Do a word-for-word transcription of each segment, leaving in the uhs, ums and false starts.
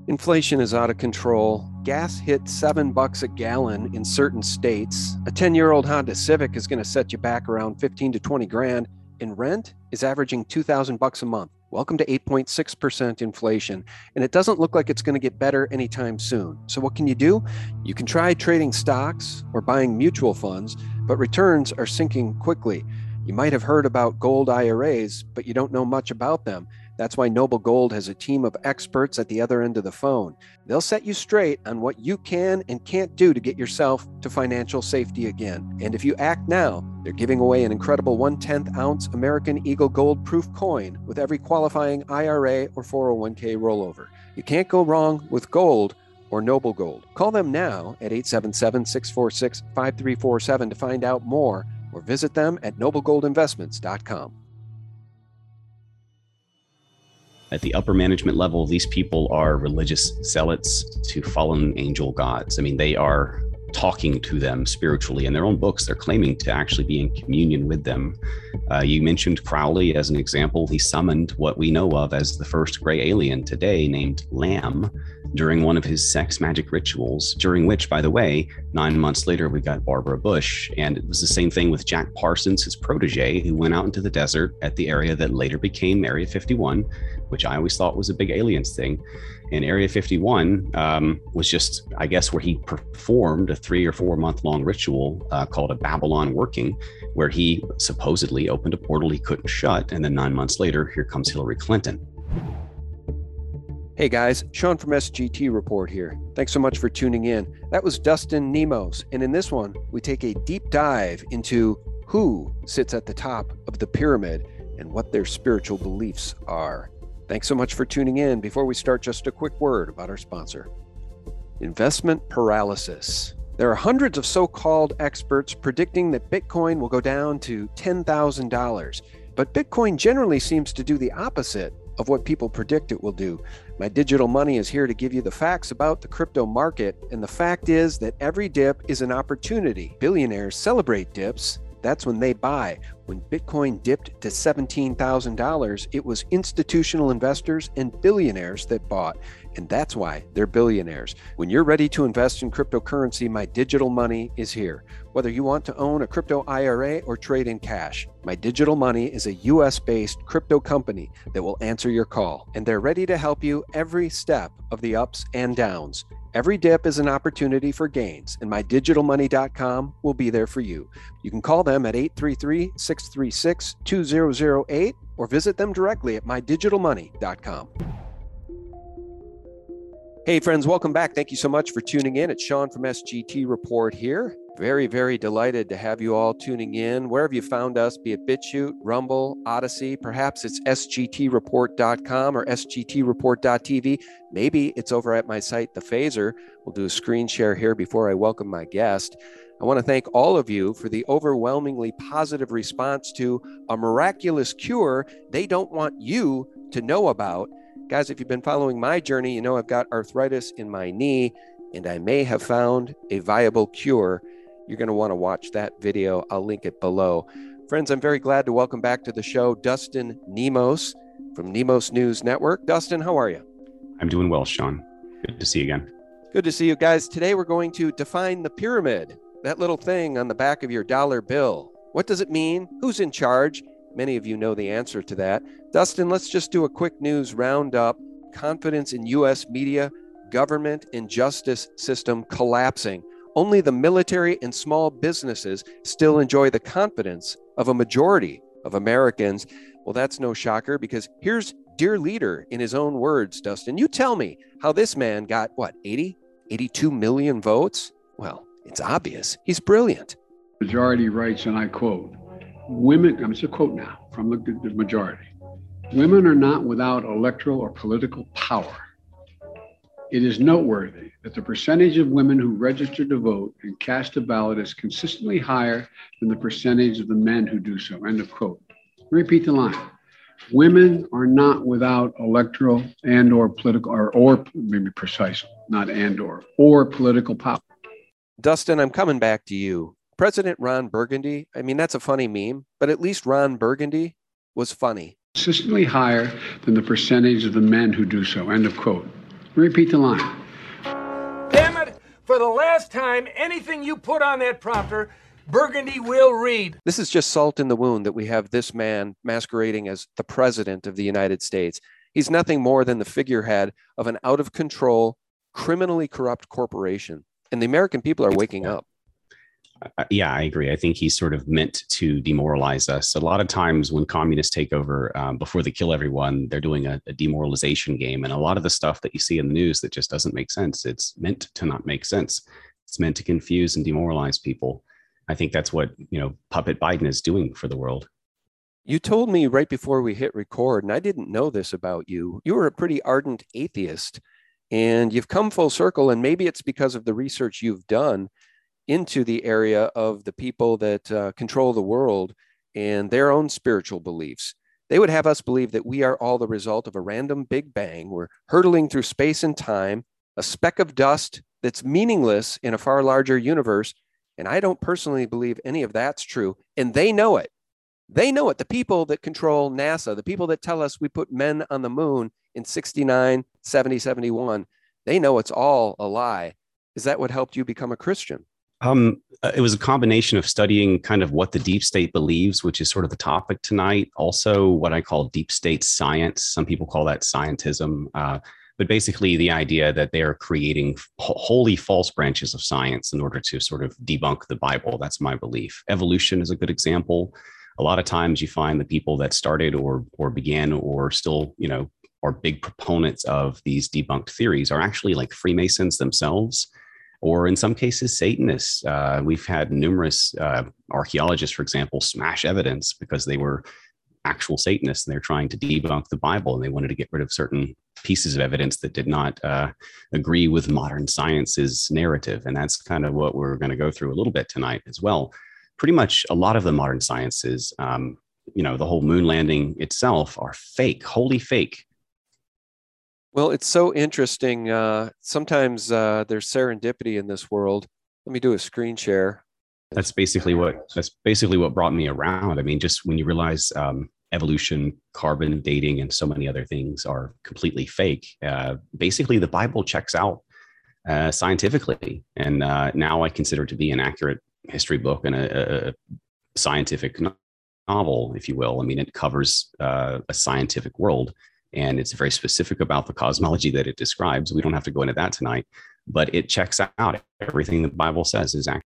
Inflation is out of control. Gas hit seven bucks a gallon in certain states. A ten-year-old Honda Civic is going to set you back around fifteen to twenty grand, and rent is averaging two thousand bucks a month. Welcome to eight point six percent inflation, and it doesn't look like it's going to get better anytime soon. So what can you do? You can try trading stocks or buying mutual funds, but returns are sinking quickly. You might have heard about gold I R As, but you don't know much about them. That's why Noble Gold has a team of experts at the other end of the phone. They'll set you straight on what you can and can't do to get yourself to financial safety again. And if you act now, they're giving away an incredible one-tenth ounce American Eagle Gold Proof coin with every qualifying I R A or four oh one k rollover. You can't go wrong with gold or Noble Gold. Call them now at eight seven seven, six four six, five three four seven to find out more, or visit them at noble gold investments dot com. At the upper management level, these people are religious zealots to fallen angel gods. I mean, they are talking to them spiritually. In their own books, they're claiming to actually be in communion with them. Uh, you mentioned Crowley as an example. He summoned what we know of as the first gray alien today, named Lamb, during one of his sex magic rituals, during which, by the way, nine months later, we got Barbara Bush. And it was the same thing with Jack Parsons, his protege, who went out into the desert at the area that later became Area fifty-one, which I always thought was a big aliens thing. And Area fifty-one um, was just, I guess, where he performed a three or four month long ritual uh, called a Babylon working, where he supposedly opened a portal he couldn't shut. And then nine months later, here comes Hillary Clinton. Hey guys, Sean from S G T Report here. Thanks so much for tuning in. That was Dustin Nemos. And in this one, we take a deep dive into who sits at the top of the pyramid and what their spiritual beliefs are. Thanks so much for tuning in. Before we start, just a quick word about our sponsor. Investment paralysis. There are hundreds of so-called experts predicting that Bitcoin will go down to ten thousand dollars. But Bitcoin generally seems to do the opposite of what people predict it will do. My Digital Money is here to give you the facts about the crypto market. And the fact is that every dip is an opportunity. Billionaires celebrate dips. That's when they buy. When Bitcoin dipped to seventeen thousand dollars, it was institutional investors and billionaires that bought. And that's why they're billionaires. When you're ready to invest in cryptocurrency, My Digital Money is here. Whether you want to own a crypto I R A or trade in cash, My Digital Money is a U S-based crypto company that will answer your call. And they're ready to help you every step of the ups and downs. Every dip is an opportunity for gains, and my digital money dot com will be there for you. You can call them at eight three three, six three six, two zero zero eight or visit them directly at my digital money dot com. Hey friends, welcome back. Thank you so much for tuning in. It's Sean from S G T Report here. Very, very delighted to have you all tuning in. Wherever you found us, be it BitChute, Rumble, Odyssey, perhaps it's S G T report dot com or S G T report dot T V. Maybe it's over at my site, The Phaser. We'll do a screen share here before I welcome my guest. I want to thank all of you for the overwhelmingly positive response to a miraculous cure they don't want you to know about. Guys, if you've been following my journey, you know I've got arthritis in my knee, and I may have found a viable cure. You're going to want to watch that video. I'll link it below. Friends, I'm very glad to welcome back to the show Dustin Nemos from Nemos News Network. Dustin, how are you? I'm doing well, Sean. Good to see you again. Good to see you guys. Today we're going to define the pyramid, that little thing on the back of your dollar bill. What does it mean? Who's in charge? Many of you know the answer to that. Dustin, let's just do a quick news roundup. Confidence in U S media, government, and justice system collapsing. Only the military and small businesses still enjoy the confidence of a majority of Americans. Well, that's no shocker, because here's Dear Leader in his own words. Dustin, you tell me how this man got, what, eighty, eighty-two million votes? Well, it's obvious. He's brilliant. Majority writes, and I quote, women, I'm just a quote now from the, the majority, women are not without electoral or political power. It is noteworthy that the percentage of women who register to vote and cast a ballot is consistently higher than the percentage of the men who do so. End of quote. Repeat the line. Women are not without electoral and or political, or, or maybe precise, not and or, or political power. Dustin, I'm coming back to you. President Ron Burgundy, I mean, that's a funny meme, but at least Ron Burgundy was funny. Consistently higher than the percentage of the men who do so. End of quote. Repeat the line. Damn it! For the last time, anything you put on that prompter, Burgundy will read. This is just salt in the wound that we have this man masquerading as the president of the United States. He's nothing more than the figurehead of an out-of-control, criminally corrupt corporation. And the American people are waking up. Uh, yeah, I agree. I think he's sort of meant to demoralize us. A lot of times when communists take over, um, before they kill everyone, they're doing a, a demoralization game. And a lot of the stuff that you see in the news that just doesn't make sense, it's meant to not make sense. It's meant to confuse and demoralize people. I think that's what, you know, Puppet Biden is doing for the world. You told me right before we hit record, and I didn't know this about you, you were a pretty ardent atheist, and you've come full circle, and maybe it's because of the research you've done into the area of the people that uh, control the world and their own spiritual beliefs. They would have us believe that we are all the result of a random big bang. We're hurtling through space and time, a speck of dust that's meaningless in a far larger universe. And I don't personally believe any of that's true. And they know it. They know it. The people that control NASA, the people that tell us we put men on the moon in sixty-nine, seventy, seventy-one, they know it's all a lie. Is that what helped you become a Christian? Um, it was a combination of studying kind of what the deep state believes, which is sort of the topic tonight. Also, what I call deep state science. Some people call that scientism. Uh, but basically the idea that they are creating wholly false branches of science in order to sort of debunk the Bible. That's my belief. Evolution is a good example. A lot of times you find the people that started or or began or still, you know, are big proponents of these debunked theories are actually like Freemasons themselves, or in some cases, Satanists. Uh, we've had numerous uh, archaeologists, for example, smash evidence because they were actual Satanists and they're trying to debunk the Bible and they wanted to get rid of certain pieces of evidence that did not uh, agree with modern science's narrative. And that's kind of what we're going to go through a little bit tonight as well. Pretty much a lot of the modern sciences, um, you know, the whole moon landing itself are fake, wholly fake. Well, it's so interesting. Uh, sometimes uh, there's serendipity in this world. Let me do a screen share. That's basically what that's basically what brought me around. I mean, just when you realize um, evolution, carbon dating, and so many other things are completely fake. Uh, basically, the Bible checks out uh, scientifically, and uh, now I consider it to be an accurate history book and a, a scientific novel, if you will. I mean, it covers uh, a scientific world. And it's very specific about the cosmology that it describes. We don't have to go into that tonight, but it checks out everything the Bible says is accurate.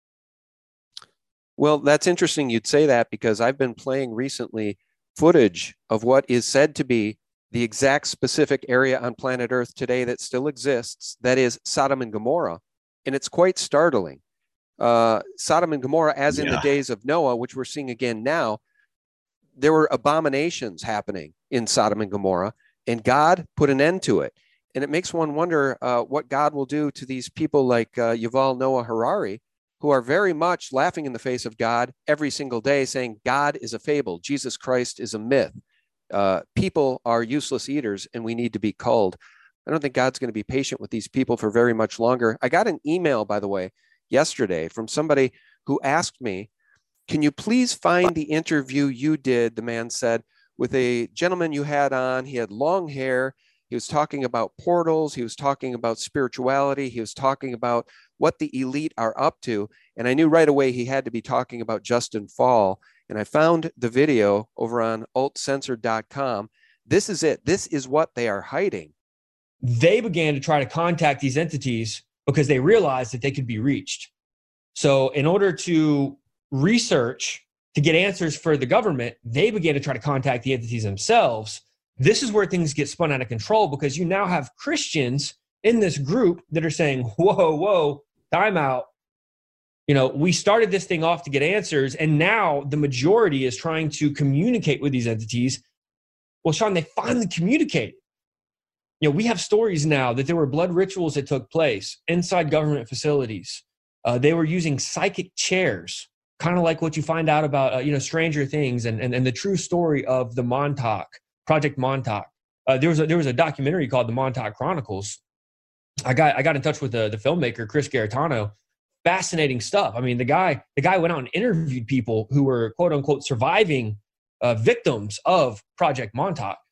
Well, that's interesting you'd say that, because I've been playing recently footage of what is said to be the exact specific area on planet Earth today that still exists, that is Sodom and Gomorrah. And it's quite startling. Uh, Sodom and Gomorrah, as in yeah. the days of Noah, which we're seeing again now, there were abominations happening in Sodom and Gomorrah, and God put an end to it. And it makes one wonder uh, what God will do to these people like uh, Yuval Noah Harari, who are very much laughing in the face of God every single day, saying God is a fable, Jesus Christ is a myth. Uh, people are useless eaters, and we need to be culled. I don't think God's going to be patient with these people for very much longer. I got an email, by the way, yesterday from somebody who asked me, can you please find the interview you did, the man said, with a gentleman you had on. He had long hair. He was talking about portals. He was talking about spirituality. He was talking about what the elite are up to. And I knew right away he had to be talking about Justin Fall. And I found the video over on alt censored dot com. This is it. This is what they are hiding. They began to try to contact these entities because they realized that they could be reached. So in order to research, to get answers for the government, they began to try to contact the entities themselves. This is where things get spun out of control, because you now have Christians in this group that are saying, whoa, whoa, time out. You know, we started this thing off to get answers, and now the majority is trying to communicate with these entities. Well, Sean, they finally communicated. You know, we have stories now that there were blood rituals that took place inside government facilities. Uh, they were using psychic chairs, kind of like what you find out about, uh, you know, Stranger Things and, and, and the true story of the Montauk, Project Montauk. Uh, there was a, there was a documentary called The Montauk Chronicles. I got I got in touch with the, the filmmaker, Chris Garetano. Fascinating stuff. I mean, the guy the guy went out and interviewed people who were, quote unquote, surviving uh, victims of Project Montauk.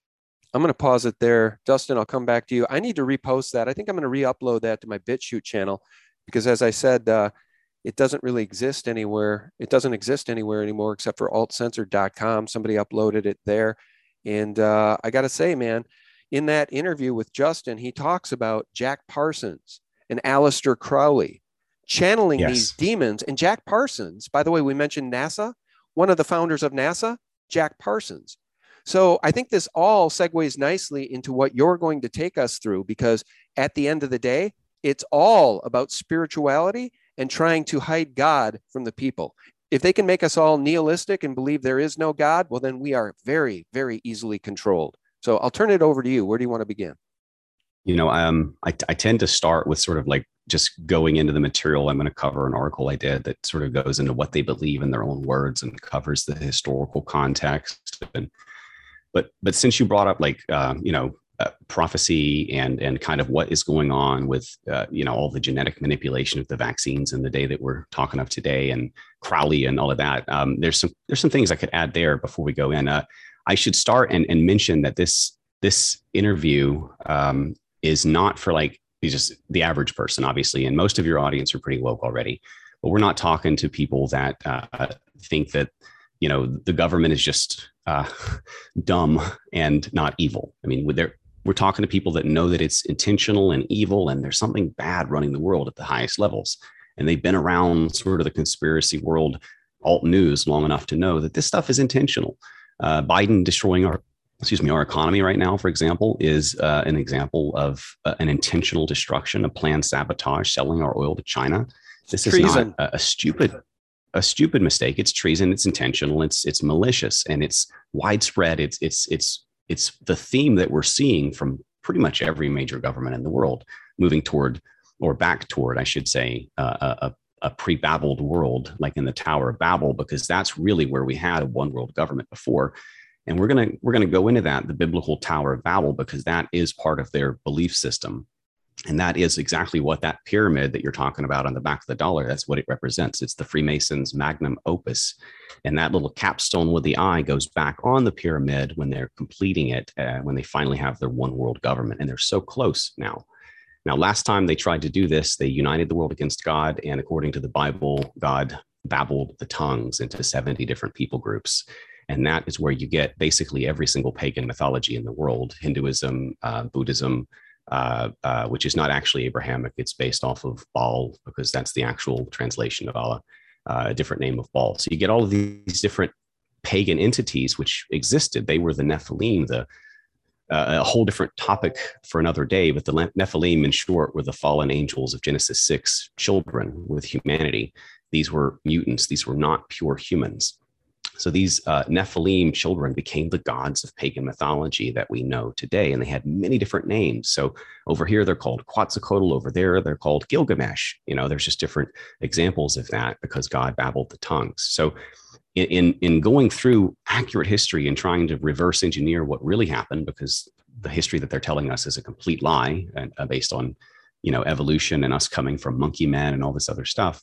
I'm going to pause it there. Dustin, I'll come back to you. I need to repost that. I think I'm going to re-upload that to my BitChute channel because, as I said, uh, it doesn't really exist anywhere. It doesn't exist anywhere anymore except for alt censored dot com. Somebody uploaded it there. And uh, I got to say, man, in that interview with Justin, he talks about Jack Parsons and Aleister Crowley channeling yes. these demons. And Jack Parsons, by the way, we mentioned NASA, one of the founders of NASA, Jack Parsons. So I think this all segues nicely into what you're going to take us through, because at the end of the day, it's all about spirituality and trying to hide God from the people. If they can make us all nihilistic and believe there is no God, well, then we are very, very easily controlled. So I'll turn it over to you. Where do you want to begin? You know, um, I, I tend to start with sort of like just going into the material. I'm going to cover an article I did that sort of goes into what they believe in their own words and covers the historical context. And but but since you brought up like uh, you know uh, prophecy and and kind of what is going on with uh, you know all the genetic manipulation of the vaccines in the day that we're talking of today, and Crowley and all of that, um, there's some there's some things I could add there before we go in. Uh, I should start and, and mention that this this interview um, is not for like just the average person, obviously, and most of your audience are pretty woke already. But we're not talking to people that uh, think that you know the government is just uh, dumb and not evil. I mean, we're we're talking to people that know that it's intentional and evil, and there's something bad running the world at the highest levels. And they've been around sort of the conspiracy world, alt news, long enough to know that this stuff is intentional. Uh, Biden destroying our, excuse me, our economy right now, for example, is uh, an example of uh, an intentional destruction, a planned sabotage, selling our oil to China. This treason. is not a, a stupid, a stupid mistake. It's treason. It's intentional. It's it's malicious, and it's widespread. It's it's it's it's the theme that we're seeing from pretty much every major government in the world, moving toward or back toward, I should say, uh, a, a pre-Babbled world, like in the Tower of Babel, because that's really where we had a one world government before. And we're gonna we're gonna go into that, the biblical Tower of Babel, because that is part of their belief system. And that is exactly what that pyramid that you're talking about on the back of the dollar, that's what it represents. It's the Freemasons' magnum opus. And that little capstone with the eye goes back on the pyramid when they're completing it, uh, when they finally have their one world government. And they're so close now. Now, last time they tried to do this, they united the world against God. And according to the Bible, God babbled the tongues into seventy different people groups. And that is where you get basically every single pagan mythology in the world, Hinduism, uh, Buddhism, uh, uh, which is not actually Abrahamic. It's based off of Baal, because that's the actual translation of Allah, uh, a different name of Baal. So you get all of these different pagan entities which existed. They were the Nephilim, the Uh, a whole different topic for another day, but the Nephilim, in short, were the fallen angels of Genesis six, children with humanity. These were mutants. These were not pure humans. So these uh, Nephilim children became the gods of pagan mythology that we know today, and they had many different names. So over here, they're called Quetzalcoatl. Over there, they're called Gilgamesh. You know, there's just different examples of that because God babbled the tongues. So In, in going through accurate history and trying to reverse engineer what really happened, because the history that they're telling us is a complete lie and uh, based on, you know, evolution and us coming from monkey men and all this other stuff.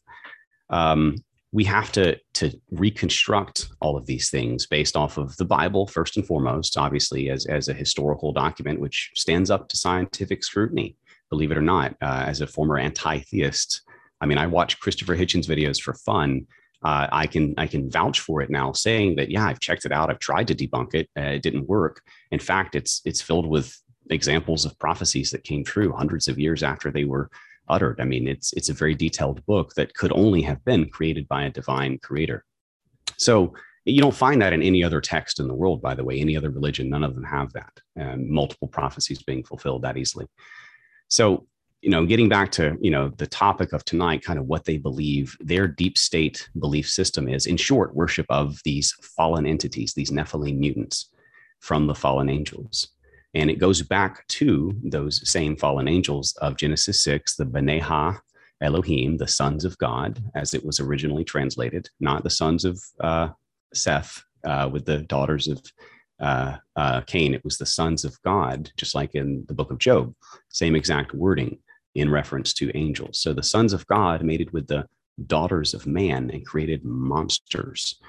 Um, we have to, to reconstruct all of these things based off of the Bible, first and foremost, obviously, as, as a historical document, which stands up to scientific scrutiny, believe it or not. Uh, as a former anti-theist, I mean, I watch Christopher Hitchens videos for fun. Uh, I can I can vouch for it now, saying that, yeah, I've checked it out. I've tried to debunk it. Uh, it didn't work. In fact, it's it's filled with examples of prophecies that came true hundreds of years after they were uttered. I mean, it's it's a very detailed book that could only have been created by a divine creator. So you don't find that in any other text in the world, by the way, any other religion. None of them have that. Um, multiple prophecies being fulfilled that easily. So, you know, getting back to, you know, the topic of tonight, kind of what they believe their deep state belief system is, in short, worship of these fallen entities, these Nephilim mutants from the fallen angels. And it goes back to those same fallen angels of Genesis six, the B'nai Ha Elohim, the sons of God, as it was originally translated, not the sons of uh, Seth uh, with the daughters of uh, uh, Cain. It was the sons of God, just like in the book of Job, same exact wording in reference to angels. So the sons of God mated with the daughters of man and created monsters.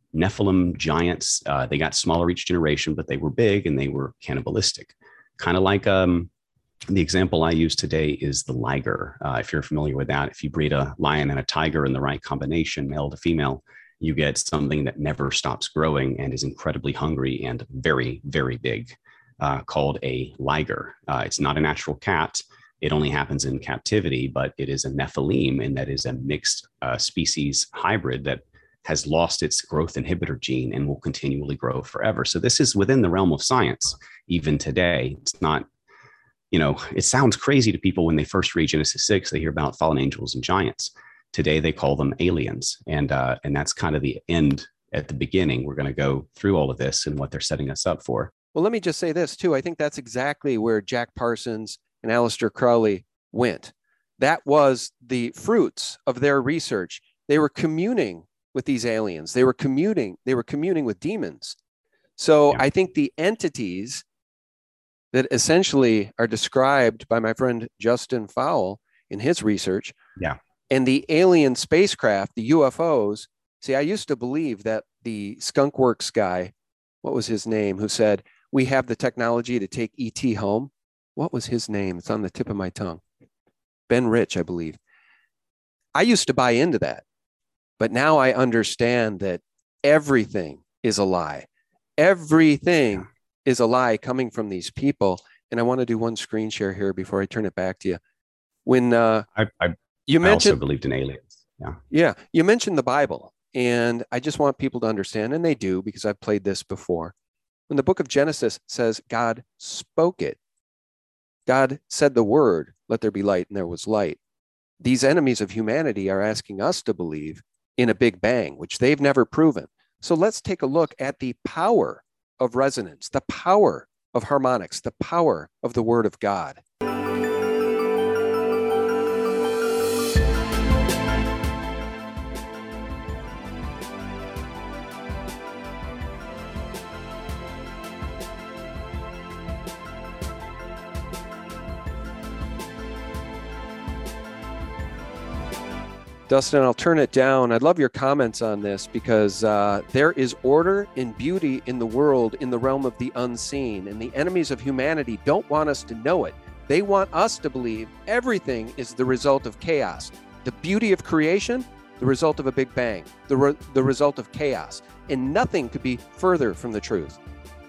Nephilim giants. Uh, they got smaller each generation, but they were big and they were cannibalistic. Kind of like um, the example I use today is the liger. Uh, if you're familiar with that, if you breed a lion and a tiger in the right combination, male to female, you get something that never stops growing and is incredibly hungry and very, very big, uh, called a liger. Uh, it's not a natural cat. It only happens in captivity, but it is a Nephilim, and that is a mixed uh, species hybrid that has lost its growth inhibitor gene and will continually grow forever. So this is within the realm of science, even today. It's not, you know, it sounds crazy to people when they first read Genesis six, they hear about fallen angels and giants. Today, they call them aliens. And, uh, and that's kind of the end at the beginning. We're going to go through all of this and what they're setting us up for. Well, let me just say this too. I think that's exactly where Jack Parsons and Aleister Crowley went. That was the fruits of their research. They were communing with these aliens. They were communing, they were communing with demons. So yeah. I think the entities that essentially are described by my friend Justin Fowle in his research, yeah, and the alien spacecraft, the U F Os. See, I used to believe that the Skunk Works guy, what was his name, who said, we have the technology to take E T home. What was his name? It's on the tip of my tongue. Ben Rich, I believe. I used to buy into that, but now I understand that everything is a lie. Everything yeah. is a lie coming from these people. And I want to do one screen share here before I turn it back to you. When uh, I, I, you mentioned, I also believed in aliens. Yeah. Yeah. You mentioned the Bible, and I just want people to understand, and they do, because I've played this before. When the book of Genesis says God spoke it, God said the word, let there be light, and there was light. These enemies of humanity are asking us to believe in a big bang, which they've never proven. So let's take a look at the power of resonance, the power of harmonics, the power of the word of God. Dustin, I'll turn it down. I'd love your comments on this, because uh, there is order and beauty in the world in the realm of the unseen, and the enemies of humanity don't want us to know it. They want us to believe everything is the result of chaos. The beauty of creation, the result of a big bang, the, re- the result of chaos, and nothing could be further from the truth.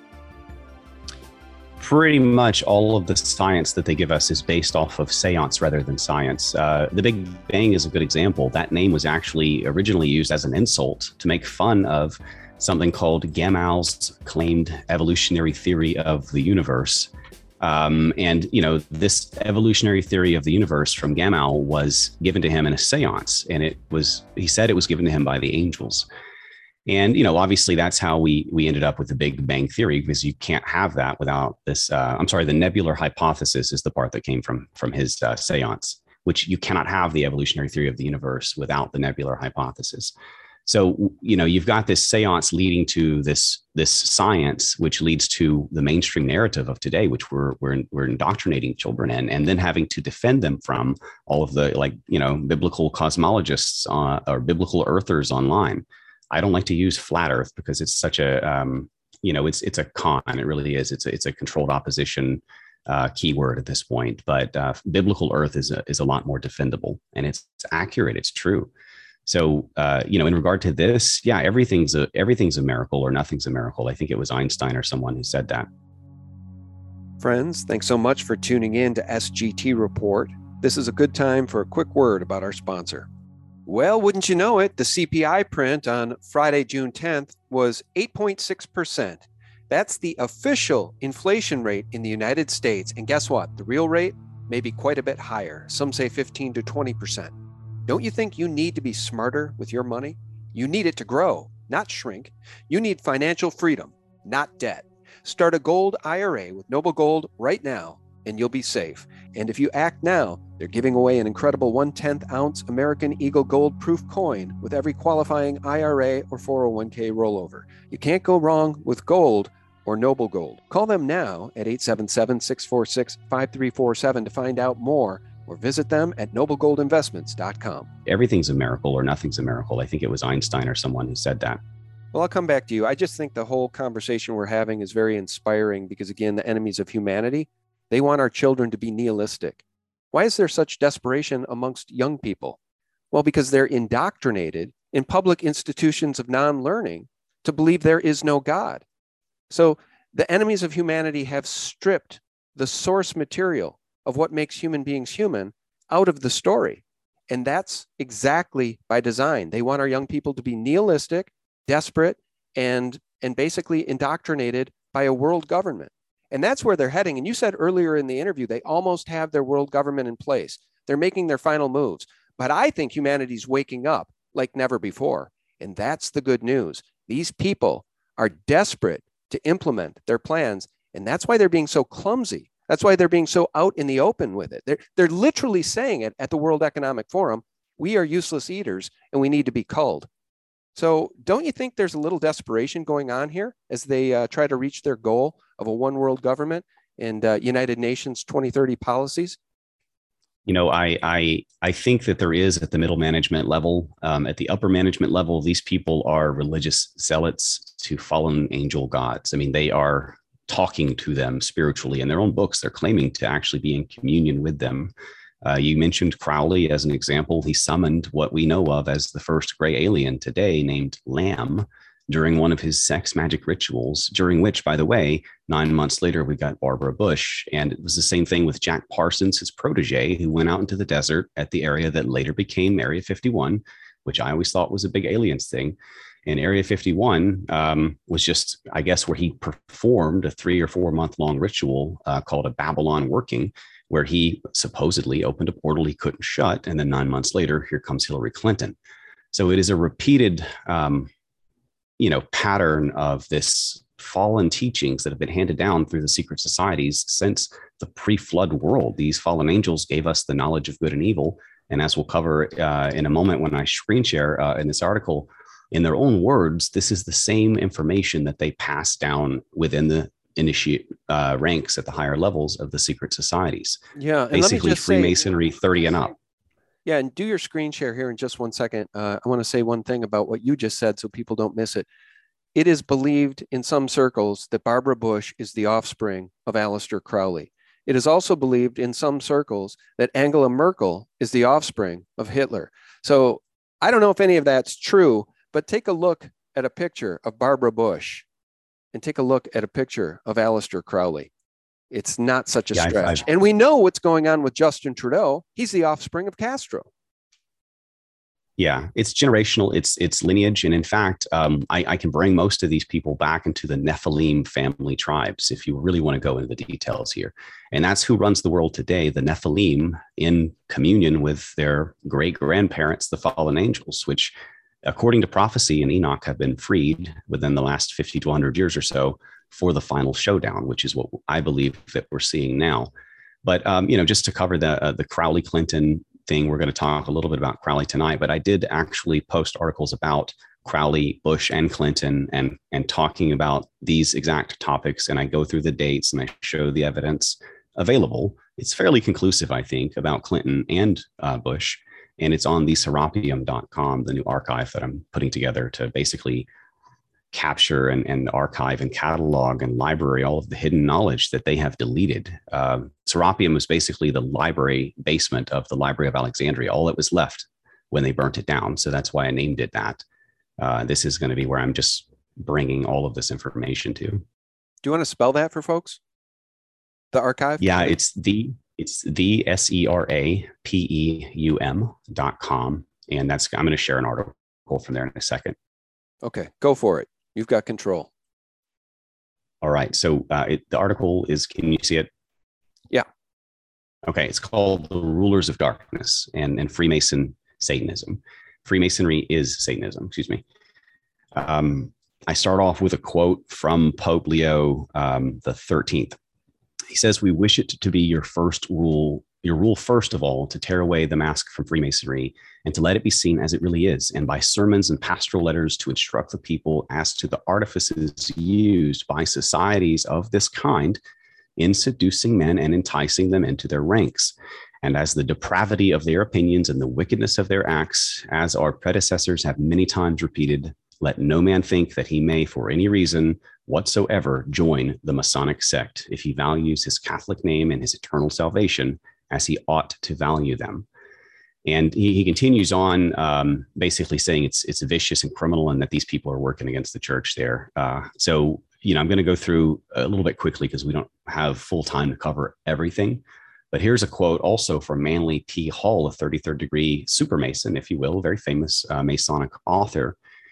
Pretty much all of the science that they give us is based off of seance rather than science. Uh, the Big Bang is a good example. That name was actually originally used as an insult to make fun of something called Gamow claimed evolutionary theory of the universe. Um, and, you know, this evolutionary theory of the universe from Gamow was given to him in a seance. And it was, he said it was given to him by the angels. And, you know, obviously that's how we we ended up with the Big Bang Theory, because you can't have that without this. Uh, I'm sorry, the nebular hypothesis is the part that came from from his uh, seance, which you cannot have the evolutionary theory of the universe without the nebular hypothesis. So, you know, you've got this seance leading to this this science, which leads to the mainstream narrative of today, which we're we're we're indoctrinating children in, and then having to defend them from all of the, like, you know, biblical cosmologists uh, or biblical earthers online. I don't like to use flat Earth because it's such a, um, you know, it's it's a con. It really is. It's a, it's a controlled opposition uh, keyword at this point. But uh, biblical Earth is a, is a lot more defendable, and it's, it's accurate. It's true. So, uh, you know, in regard to this, yeah, everything's a everything's a miracle or nothing's a miracle. I think it was Einstein or someone who said that. Friends, thanks so much for tuning in to S G T Report. This is a good time for a quick word about our sponsor. Well, wouldn't you know it, the C P I print on Friday, June tenth was eight point six percent. That's the official inflation rate in the United States. And guess what? The real rate may be quite a bit higher. Some say fifteen to twenty percent. Don't you think you need to be smarter with your money? You need it to grow, not shrink. You need financial freedom, not debt. Start a gold I R A with Noble Gold right now, and you'll be safe. And if you act now, they're giving away an incredible one-tenth ounce American Eagle Gold proof coin with every qualifying I R A or four oh one k rollover. You can't go wrong with gold or Noble Gold. Call them now at eight seven seven, six four six, five three four seven to find out more, or visit them at noble gold investments dot com. Everything's a miracle or nothing's a miracle. I think it was Einstein or someone who said that. Well, I'll come back to you. I just think the whole conversation we're having is very inspiring because, again, the enemies of humanity, they want our children to be nihilistic. Why is there such desperation amongst young people? Well, because they're indoctrinated in public institutions of non-learning to believe there is no God. So the enemies of humanity have stripped the source material of what makes human beings human out of the story. And that's exactly by design. They want our young people to be nihilistic, desperate, and, and basically indoctrinated by a world government. And that's where they're heading. And you said earlier in the interview, they almost have their world government in place. They're making their final moves. But I think humanity's waking up like never before. And that's the good news. These people are desperate to implement their plans. And that's why they're being so clumsy. That's why they're being so out in the open with it. They're, they're literally saying it at the World Economic Forum. We are useless eaters and we need to be culled. So don't you think there's a little desperation going on here as they uh, try to reach their goal of a one world government and uh, United Nations twenty thirty policies? You know, I, I I think that there is at the middle management level. Um, at the upper management level, these people are religious zealots to fallen angel gods. I mean, they are talking to them spiritually. In their own books, they're claiming to actually be in communion with them. Uh, you mentioned Crowley as an example. He summoned what we know of as the first gray alien today, named Lamb, during one of his sex magic rituals, during which, by the way, nine months later, we got Barbara Bush. And it was the same thing with Jack Parsons, his protege, who went out into the desert at the area that later became Area fifty-one, which I always thought was a big aliens thing. And Area fifty-one um, was just, I guess, where he performed a three or four month long ritual uh, called a Babylon working, where he supposedly opened a portal he couldn't shut. And then nine months later, here comes Hillary Clinton. So it is a repeated, um, you know, pattern of this fallen teachings that have been handed down through the secret societies since the pre-flood world. These fallen angels gave us the knowledge of good and evil. And as we'll cover uh, in a moment when I screen share uh, in this article, in their own words, this is the same information that they pass down within the initiate uh, ranks at the higher levels of the secret societies. Yeah, and basically Freemasonry say, thirty and up. Yeah, and do your screen share here in just one second. Uh, I want to say one thing about what you just said so people don't miss it. It is believed in some circles that Barbara Bush is the offspring of Aleister Crowley. It is also believed in some circles that Angela Merkel is the offspring of Hitler. So I don't know if any of that's true, but take a look at a picture of Barbara Bush and take a look at a picture of Aleister Crowley. It's not such a yeah, stretch. I've, I've, and we know what's going on with Justin Trudeau. He's the offspring of Castro. Yeah, it's generational. It's it's lineage. And in fact, um, I, I can bring most of these people back into the Nephilim family tribes, if you really want to go into the details here. And that's who runs the world today, the Nephilim, in communion with their great-grandparents, the fallen angels, which, according to prophecy and Enoch, have been freed within the last fifty to one hundred years or so for the final showdown, which is what I believe that we're seeing now. But, um, you know, just to cover the uh, the Crowley Clinton thing, we're going to talk a little bit about Crowley tonight, but I did actually post articles about Crowley, Bush, and Clinton, and, and talking about these exact topics. And I go through the dates and I show the evidence available. It's fairly conclusive, I think, about Clinton and uh, Bush. And it's on the serapium dot com, the new archive that I'm putting together to basically capture and, and archive and catalog and library all of the hidden knowledge that they have deleted. Uh, Serapeum was basically the library basement of the Library of Alexandria, all that was left when they burnt it down. So that's why I named it that. Uh, this is going to be where I'm just bringing all of this information to. Do you want to spell that for folks? The archive? Yeah, it's the It's the S E R A P E U M dot com. And that's, I'm going to share an article from there in a second. Okay, go for it. You've got control. All right. So uh, it, the article is, can you see it? Yeah. Okay. It's called The Rulers of Darkness and, and Freemason Satanism. Freemasonry is Satanism, excuse me. Um, I start off with a quote from Pope Leo um, the thirteenth. He says, "We wish it to be your first rule, your rule first of all, to tear away the mask from Freemasonry and to let it be seen as it really is, and by sermons and pastoral letters to instruct the people as to the artifices used by societies of this kind in seducing men and enticing them into their ranks, and as the depravity of their opinions and the wickedness of their acts, as our predecessors have many times repeated, Let no man think that he may, for any reason whatsoever, join the Masonic sect if he values his Catholic name and his eternal salvation as he ought to value them. And he, he continues on, um, basically saying it's it's vicious and criminal, and that these people are working against the church there. Uh, so, you know, I'm going to go through a little bit quickly because we don't have full time to cover everything. But here's a quote also from Manly P. Hall, a thirty-third degree super Mason, if you will, very famous uh, Masonic author.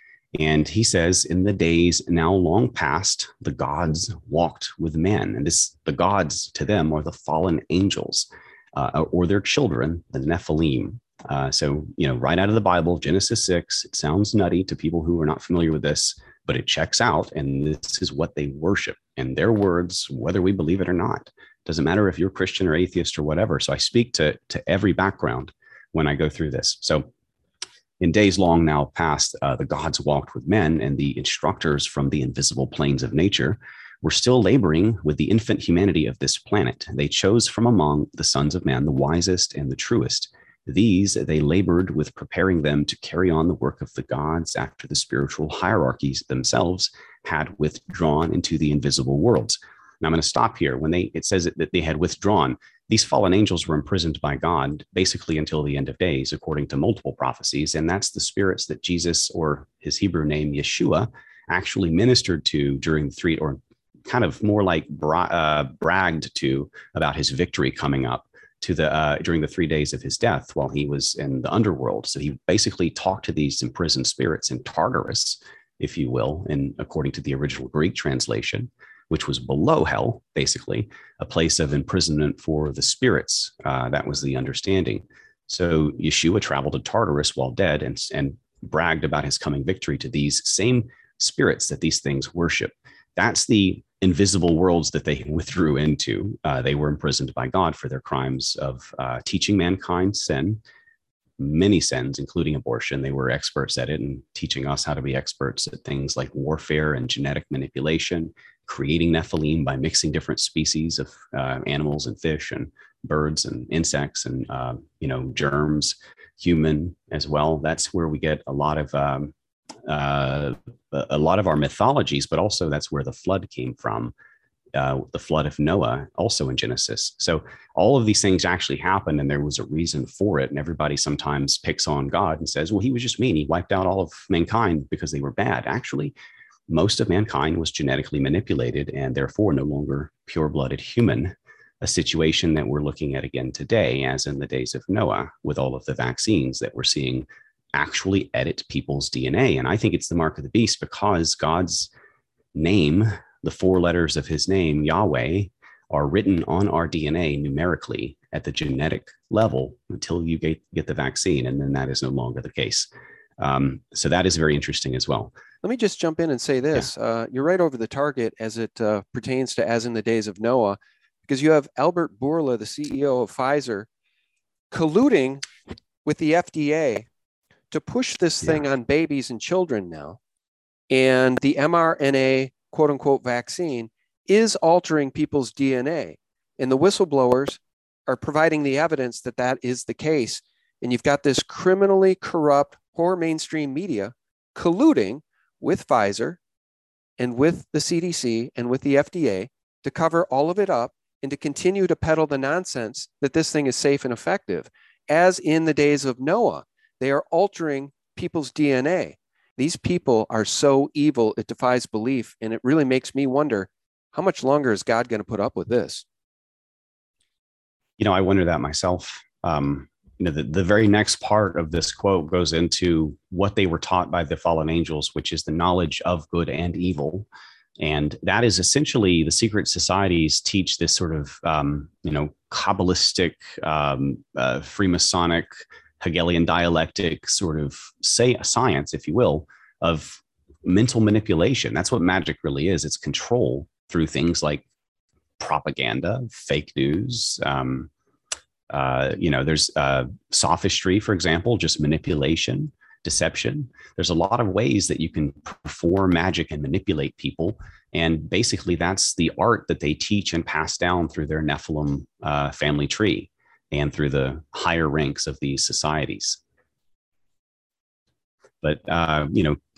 And he says, in the days now long past, the gods walked with men. And this, the gods to them are the fallen angels, uh, or their children, the Nephilim. Uh, so, you know, right out of the Bible, Genesis six, it sounds nutty to people who are not familiar with this, but it checks out. And this is what they worship. In their words, whether we believe it or not, doesn't matter if you're Christian or atheist or whatever. So I speak to, to every background when I go through this. So in days long now past, uh, the gods walked with men, and the instructors from the invisible planes of nature were still laboring with the infant humanity of this planet. They chose from among the sons of man the wisest and the truest. These they labored with, preparing them to carry on the work of the gods after the spiritual hierarchies themselves had withdrawn into the invisible worlds. Now I'm going to stop here. When they, it says that they had withdrawn, these fallen angels were imprisoned by God basically until the end of days, according to multiple prophecies. And that's the spirits that Jesus, or his Hebrew name, Yeshua, actually ministered to during the three, or kind of more like bra, uh, bragged to about his victory coming up to the uh, during the three days of his death while he was in the underworld. So he basically talked to these imprisoned spirits in Tartarus, if you will, and according to the original Greek translation, which was below hell, basically, a place of imprisonment for the spirits. Uh, that was the understanding. So Yeshua traveled to Tartarus while dead and, and bragged about his coming victory to these same spirits that these things worship. That's the invisible worlds that they withdrew into. Uh, they were imprisoned by God for their crimes of uh, teaching mankind sin, many sins, including abortion. They were experts at it, and teaching us how to be experts at things like warfare and genetic manipulation, creating Nephilim by mixing different species of uh, animals and fish and birds and insects and, uh, you know, germs, human as well. That's where we get a lot of um, uh, a lot of our mythologies, but also that's where the flood came from. Uh, the flood of Noah, also in Genesis. So all of these things actually happened, and there was a reason for it. And everybody sometimes picks on God and says, well, he was just mean. He wiped out all of mankind because they were bad. Actually, most of mankind was genetically manipulated and therefore no longer pure-blooded human, a situation that we're looking at again today, as in the days of Noah, with all of the vaccines that we're seeing actually edit people's D N A. And I think it's the mark of the beast, because God's name, the four letters of his name, Yahweh, are written on our D N A numerically at the genetic level until you get, get the vaccine. And then that is no longer the case. Um, so that is very interesting as well. Let me just jump in and say this. Yeah. Uh, you're right over the target as it uh, pertains to as in the days of Noah, because you have Albert Bourla, the C E O of Pfizer, colluding with the F D A to push this thing yeah. on babies and children now. And the mRNA quote unquote vaccine is altering people's D N A. And the whistleblowers are providing the evidence that that is the case. And you've got this criminally corrupt, poor mainstream media colluding with Pfizer and with the C D C and with the F D A to cover all of it up and to continue to peddle the nonsense that this thing is safe and effective. As in the days of Noah, they are altering people's D N A. These people are so evil, it defies belief. And it really makes me wonder, how much longer is God going to put up with this? You know, I wonder that myself. Um, you know, the, the very next part of this quote goes into what they were taught by the fallen angels, which is the knowledge of good and evil. And that is essentially the secret societies teach this sort of, um, you know, Kabbalistic, um, uh, Freemasonic, Hegelian dialectic sort of say science, if you will, of mental manipulation. That's what magic really is. It's control through things like propaganda, fake news. Um, uh, you know, there's uh, sophistry, for example, just manipulation, deception. There's a lot of ways that you can perform magic and manipulate people. And basically, that's the art that they teach and pass down through their Nephilim uh, family tree and through the higher ranks of these societies. But, uh, you know,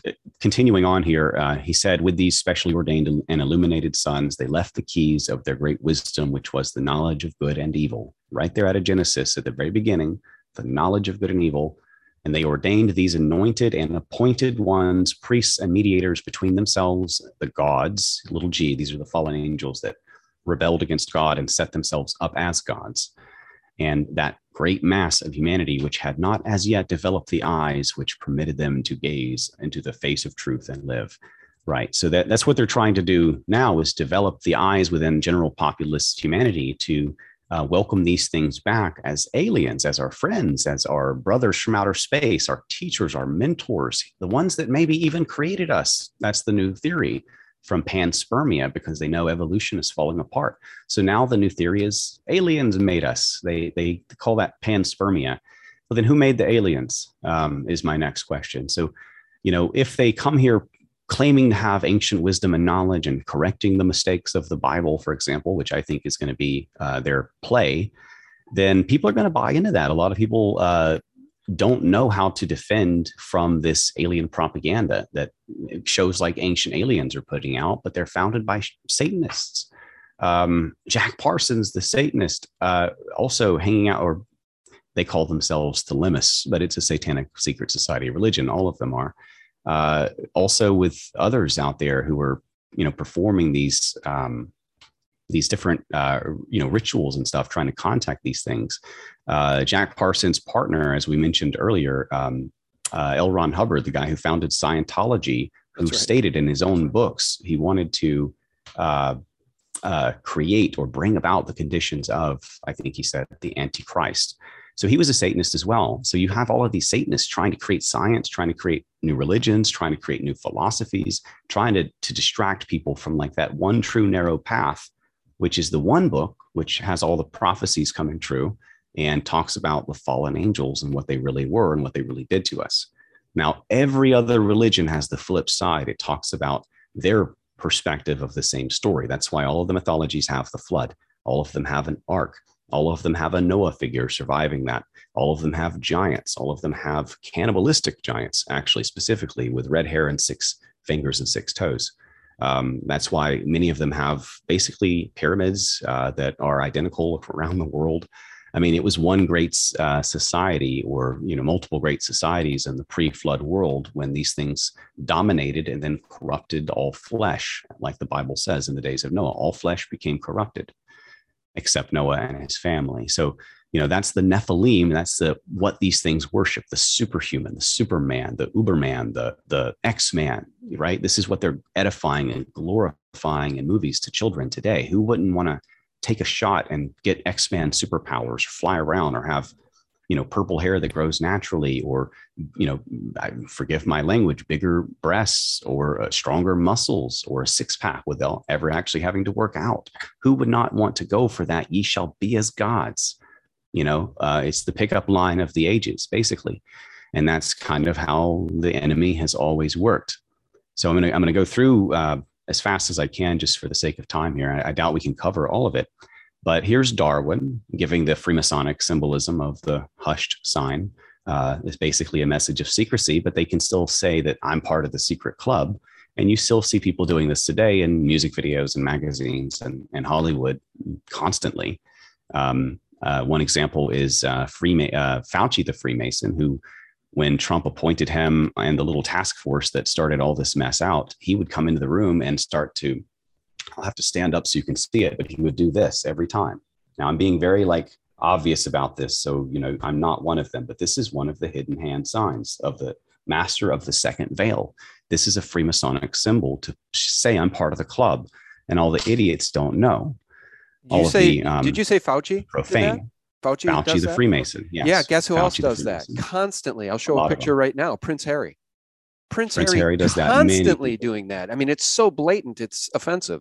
continuing on here, uh, he said, with these specially ordained and illuminated sons, they left the keys of their great wisdom, which was the knowledge of good and evil. Right there out of Genesis, at the very beginning, the knowledge of good and evil. And they ordained these anointed and appointed ones, priests and mediators between themselves, the gods, little g, these are the fallen angels that rebelled against God and set themselves up as gods. And that great mass of humanity, which had not as yet developed the eyes which permitted them to gaze into the face of truth and live. Right. So that, that's what they're trying to do now, is develop the eyes within general populist humanity to uh, welcome these things back as aliens, as our friends, as our brothers from outer space, our teachers, our mentors, the ones that maybe even created us. That's the new theory from panspermia, because they know evolution is falling apart. So now the new theory is aliens made us. They they call that panspermia. Well, then who made the aliens um, is my next question. So, you know, if they come here claiming to have ancient wisdom and knowledge and correcting the mistakes of the Bible, for example, which I think is going to be uh, their play, then people are going to buy into that. A lot of people uh, don't know how to defend from this alien propaganda that shows like Ancient Aliens are putting out, but they're founded by Satanists. Um, Jack Parsons, the Satanist, uh, also hanging out, or they call themselves Thelimus, but it's a satanic secret society religion. All of them are. Uh, also with others out there who are, you know, performing these um, these different, uh, you know, rituals and stuff, trying to contact these things. Uh, Jack Parsons' partner, as we mentioned earlier, um, uh, L. Ron Hubbard, the guy who founded Scientology, who right. stated in his own books he wanted to uh, uh, create or bring about the conditions of, I think he said, the Antichrist. So he was a Satanist as well. So you have all of these Satanists trying to create science, trying to create new religions, trying to create new philosophies, trying to, to distract people from like that one true narrow path, which is the one book, which has all the prophecies coming true and talks about the fallen angels and what they really were and what they really did to us. Now, every other religion has the flip side. It talks about their perspective of the same story. That's why all of the mythologies have the flood. All of them have an ark. All of them have a Noah figure surviving that. All of them have giants. All of them have cannibalistic giants, actually, specifically with red hair and six fingers and six toes. Um, that's why many of them have basically pyramids uh, that are identical around the world. I mean, it was one great uh, society, or, you know, multiple great societies in the pre-flood world when these things dominated and then corrupted all flesh. Like the Bible says in the days of Noah, all flesh became corrupted, except Noah and his family. So, you know, that's the Nephilim. That's the what these things worship: the superhuman, the Superman, the Uberman, the the X-Man. Right? This is what they're edifying and glorifying in movies to children today. Who wouldn't want to take a shot and get X-Man superpowers, or fly around, or have, you know, purple hair that grows naturally, or, you know, I forgive my language, bigger breasts, or uh, stronger muscles, or a six pack without ever actually having to work out? Who would not want to go for that? Ye shall be as gods. You know, uh, it's the pickup line of the ages, basically. And that's kind of how the enemy has always worked. So I'm going to, I'm going to go through uh, as fast as I can, just for the sake of time here. I, I doubt we can cover all of it. But here's Darwin giving the Freemasonic symbolism of the hushed sign. Uh, it's basically a message of secrecy, but they can still say that I'm part of the secret club. And you still see people doing this today in music videos and magazines and, and Hollywood constantly. Um, uh, one example is uh, Freema- uh, Fauci, the Freemason, who, when Trump appointed him and the little task force that started all this mess out, he would come into the room and start to, I'll have to stand up so you can see it, but he would do this every time. Now, I'm being very like obvious about this, so, you know, I'm not one of them, but this is one of the hidden hand signs of the master of the second veil. This is a Freemasonic symbol to say I'm part of the club, and all the idiots don't know. Did you say, the, um, did you say Fauci? Profane. Fauci, Fauci does the that? Freemason. Yes. Yeah, guess who Fauci else does that? Constantly. I'll show a, a picture right now. Prince Harry. Prince, Prince Harry, Harry does that. Constantly doing that. I mean, it's so blatant, it's offensive.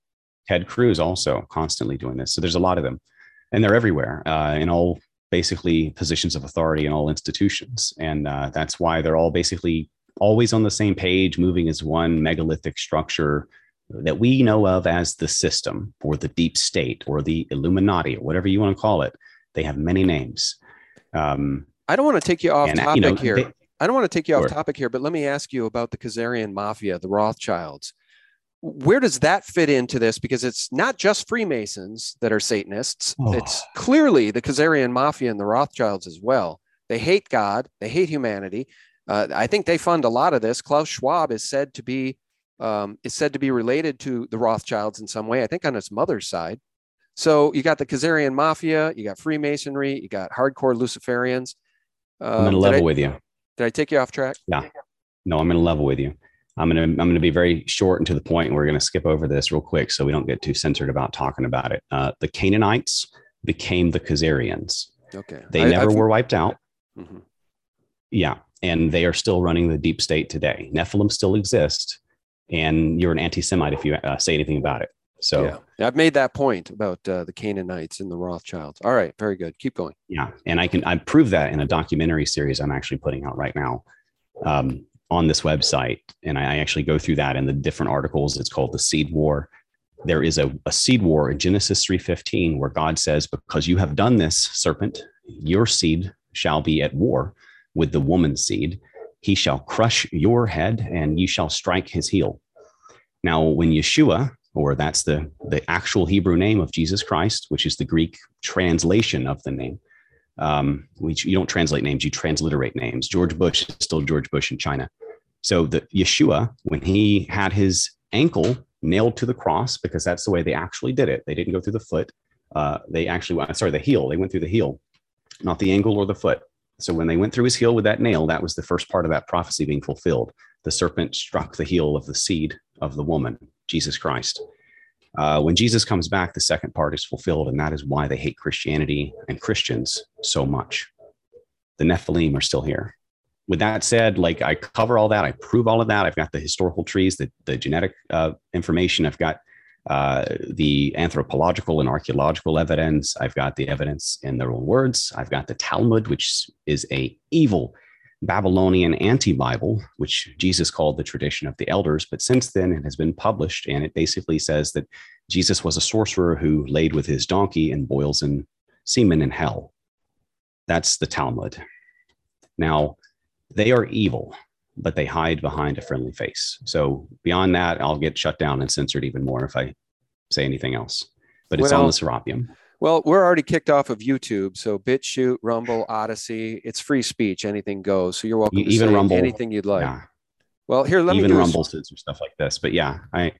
Ted Cruz also constantly doing this. So there's a lot of them, and they're everywhere uh, in all basically positions of authority in all institutions. And uh, that's why they're all basically always on the same page, moving as one megalithic structure that we know of as the system, or the deep state, or the Illuminati, or whatever you want to call it. They have many names. Um, I don't want to take you off and, topic you know, here. they, I don't want to take you off Sure. topic here, but let me ask you about the Khazarian Mafia, the Rothschilds. Where does that fit into this? Because it's not just Freemasons that are Satanists. Oh. It's clearly the Khazarian Mafia and the Rothschilds as well. They hate God. They hate humanity. Uh, I think they fund a lot of this. Klaus Schwab is said to be um, is said to be related to the Rothschilds in some way, I think on his mother's side. So you got the Khazarian Mafia, you got Freemasonry, you got hardcore Luciferians. Um, I'm going to level I, with you. Did I take you off track? Yeah. No, I'm going to level with you. I'm going to I'm going to be very short and to the point, and we're going to skip over this real quick so we don't get too censored about talking about it. Uh, the Canaanites became the Khazarians. Okay. They I, never I've, were wiped out. Mm-hmm. Yeah. And they are still running the deep state today. Nephilim still exist. And you're an anti-Semite if you uh, say anything about it. So yeah, I've made that point about uh, the Canaanites and the Rothschilds. All right. Very good. Keep going. Yeah. And I can I prove that in a documentary series I'm actually putting out right now. Um, on this website, and I actually go through that in the different articles. It's called the Seed War. There is a, a seed war in Genesis three fifteen where God says, because you have done this, serpent, your seed shall be at war with the woman's seed. He shall crush your head and you shall strike his heel. Now, when Yeshua, or that's the, the actual Hebrew name of Jesus Christ, which is the Greek translation of the name, Um, which you don't translate names, you transliterate names. George Bush is still George Bush in China. So the Yeshua, when he had his ankle nailed to the cross, because that's the way they actually did it. They didn't go through the foot. Uh, they actually went, sorry, the heel. They went through the heel, not the ankle or the foot. So when they went through his heel with that nail, that was the first part of that prophecy being fulfilled. The serpent struck the heel of the seed of the woman, Jesus Christ. Uh, when Jesus comes back, the second part is fulfilled, and that is why they hate Christianity and Christians so much. The Nephilim are still here. With that said, like I cover all that, I prove all of that. I've got the historical trees, the, the genetic uh, information. I've got uh, the anthropological and archaeological evidence. I've got the evidence in their own words. I've got the Talmud, which is a evil Babylonian anti-Bible, which Jesus called the tradition of the elders. But since then, it has been published, and it basically says that Jesus was a sorcerer who laid with his donkey and boils in semen in hell. That's the Talmud. Now, they are evil, but they hide behind a friendly face. So beyond that, I'll get shut down and censored even more if I say anything else. But it's well, on the Serapeum. Well, we're already kicked off of YouTube, so BitChute, Rumble, Odyssey, it's free speach. Anything goes. So you're welcome to even say Rumble, anything you'd like. Yeah. Well, here, let even me do Rumble censor stuff like this. But yeah, I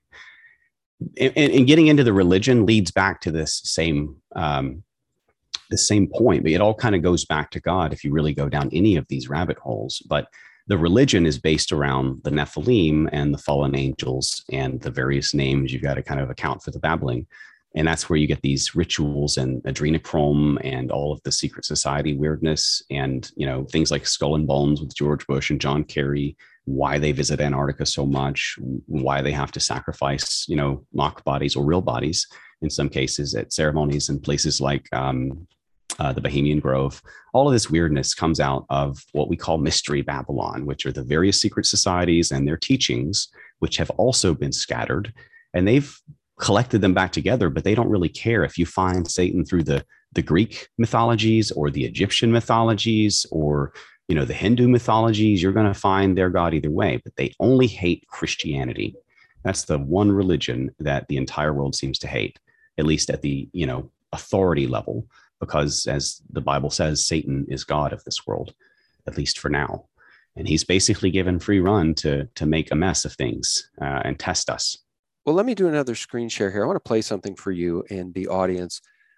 and, and getting into the religion leads back to this same um, the same point. But it all kind of goes back to God if you really go down any of these rabbit holes. But the religion is based around the Nephilim and the fallen angels and the various names. You've got to kind of account for the babbling. And that's where you get these rituals and adrenochrome and all of the secret society weirdness and, you know, things like Skull and Bones with George Bush and John Kerry, why they visit Antarctica so much, why they have to sacrifice, you know, mock bodies or real bodies in some cases at ceremonies in places like um, uh, the Bohemian Grove. All of this weirdness comes out of what we call Mystery Babylon, which are the various secret societies and their teachings, which have also been scattered. And they've collected them back together, but they don't really care if you find Satan through the, the Greek mythologies or the Egyptian mythologies or, you know, the Hindu mythologies. You're going to find their God either way, but they only hate Christianity. That's the one religion that the entire world seems to hate, at least at the, you know, authority level, because as the Bible says, Satan is God of this world, at least for now. And he's basically given free run to, to make a mess of things uh, and test us. Well, let me do another screen share here. I want to play something for you and the audience.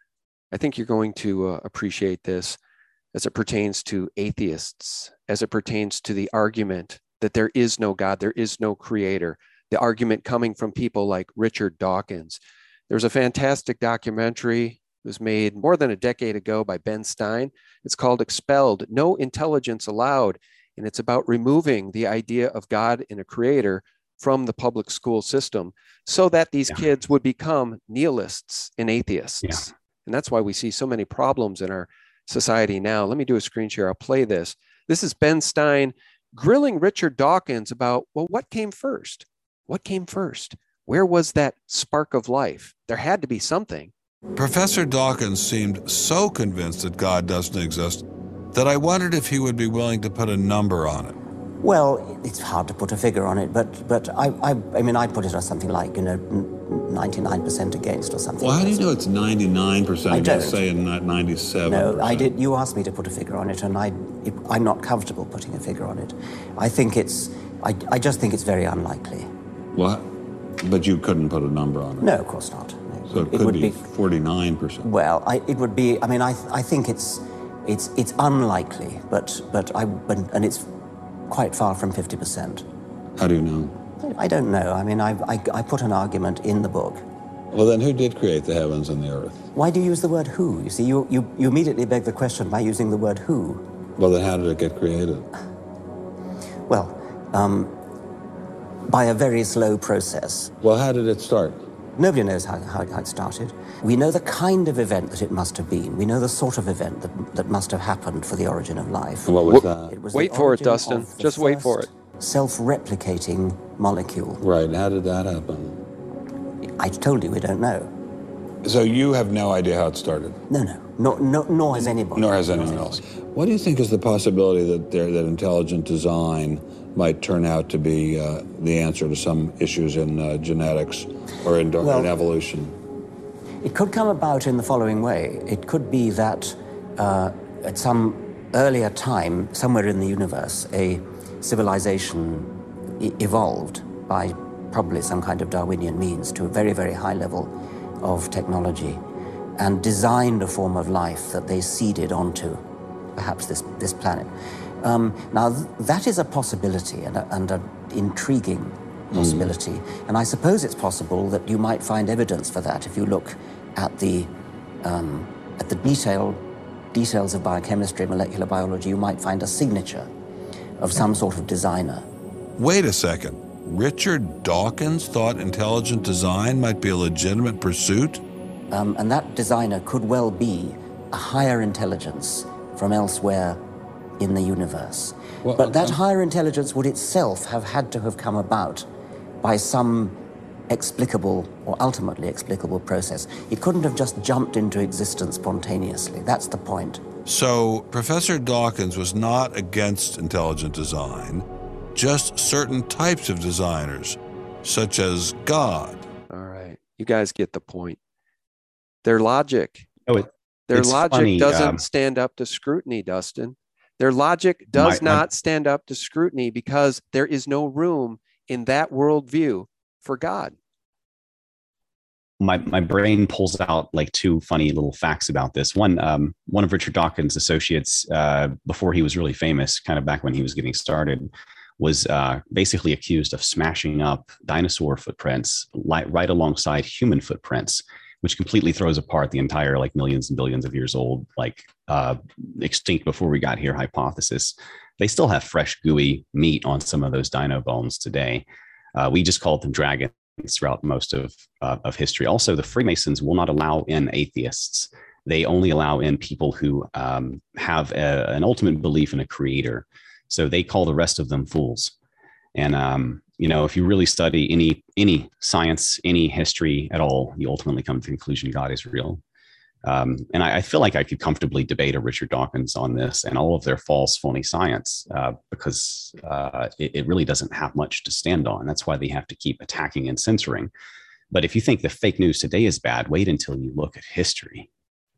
I think you're going to uh, appreciate this as it pertains to atheists, as it pertains to the argument that there is no God, there is no creator, the argument coming from people like Richard Dawkins. There's a fantastic documentary. It was made more than a decade ago by Ben Stein. It's called Expelled, No Intelligence Allowed, and it's about removing the idea of God and a creator from the public school system so that these yeah. kids would become nihilists and atheists. Yeah. And that's why we see so many problems in our society now. Let me do a screen share. I'll play this. This is Ben Stein grilling Richard Dawkins about, well, what came first? What came first? Where was that spark of life? There had to be something. Professor Dawkins seemed so convinced that God doesn't exist that I wondered if he would be willing to put a number on it. Well, it's hard to put a figure on it, but but I I, I mean, I'd put it as something like, you know, ninety-nine percent against or something. Well, how like do you that. know it's ninety-nine percent I against, don't. say, not ninety-seven percent? No, I did. You asked me to put a figure on it, and I, it, I'm not comfortable putting a figure on it. I think it's, I, I just think it's very unlikely. What? But you couldn't put a number on it? No, of course not. No. So it, it could would be, be forty-nine percent. Well, I, it would be. I mean, I, I think it's, it's, it's unlikely, but, but I, but, and it's quite far from fifty percent. How do you know? I don't know. I mean, I, I, I put an argument in the book. Well, then who did create the heavens and the earth? Why do you use the word who? You see, you, you, you immediately beg the question by using the word who. Well, then how did it get created? Well, um, by a very slow process. Well, how did it start? Nobody knows how, how, how it started. We know the kind of event that it must have been. We know the sort of event that, that must have happened for the origin of life. And what was that? It was Wait the for it, origin Dustin. of the Just wait for first it. Self-replicating molecule. Right, how did that happen? I told you we don't know. So you have no idea how it started? No, no, nor, nor, nor has anybody. Nor has anyone else. What do you think is the possibility that there, that intelligent design might turn out to be uh, the answer to some issues in uh, genetics or in, Well, in evolution? It could come about in the following way. It could be that uh, at some earlier time, somewhere in the universe, a civilization e- evolved by probably some kind of Darwinian means to a very, very high level of technology and designed a form of life that they seeded onto perhaps this, this planet. Um, now, th- that is a possibility and, a, and an intriguing possibility. Mm. And I suppose it's possible that you might find evidence for that if you look at the, um, at the detailed details of biochemistry, molecular biology. You might find a signature of some sort of designer. Wait a second. Richard Dawkins thought intelligent design might be a legitimate pursuit? Um, and that designer could well be a higher intelligence from elsewhere in the universe. Well, but that um, higher intelligence would itself have had to have come about by some explicable or ultimately explicable process. It couldn't have just jumped into existence spontaneously. That's the point. So Professor Dawkins was not against intelligent design, just certain types of designers, such as God. All right. You guys get the point. Their logic. Oh, it, Their it's logic funny, doesn't um, stand up to scrutiny, Dustin. Their logic does My- my- not stand up to scrutiny because there is no room in that worldview for God. my my brain pulls out like two funny little facts about this. One, um, one of Richard Dawkins' associates, uh, before he was really famous, kind of back when he was getting started, was uh, basically accused of smashing up dinosaur footprints li- right alongside human footprints, which completely throws apart the entire like millions and billions of years old, like uh, extinct before we got here hypothesis. They still have fresh, gooey meat on some of those dino bones today. Uh, we just called them dragons throughout most of uh, of history. Also, the Freemasons will not allow in atheists. They only allow in people who um, have a, an ultimate belief in a creator. So they call the rest of them fools. And um, you know, if you really study any any science, any history at all, you ultimately come to the conclusion God is real. Um, and I, I feel like I could comfortably debate a Richard Dawkins on this and all of their false, phony science, uh, because uh, it, it really doesn't have much to stand on. That's why they have to keep attacking and censoring. But if you think the fake news today is bad, wait until you look at history.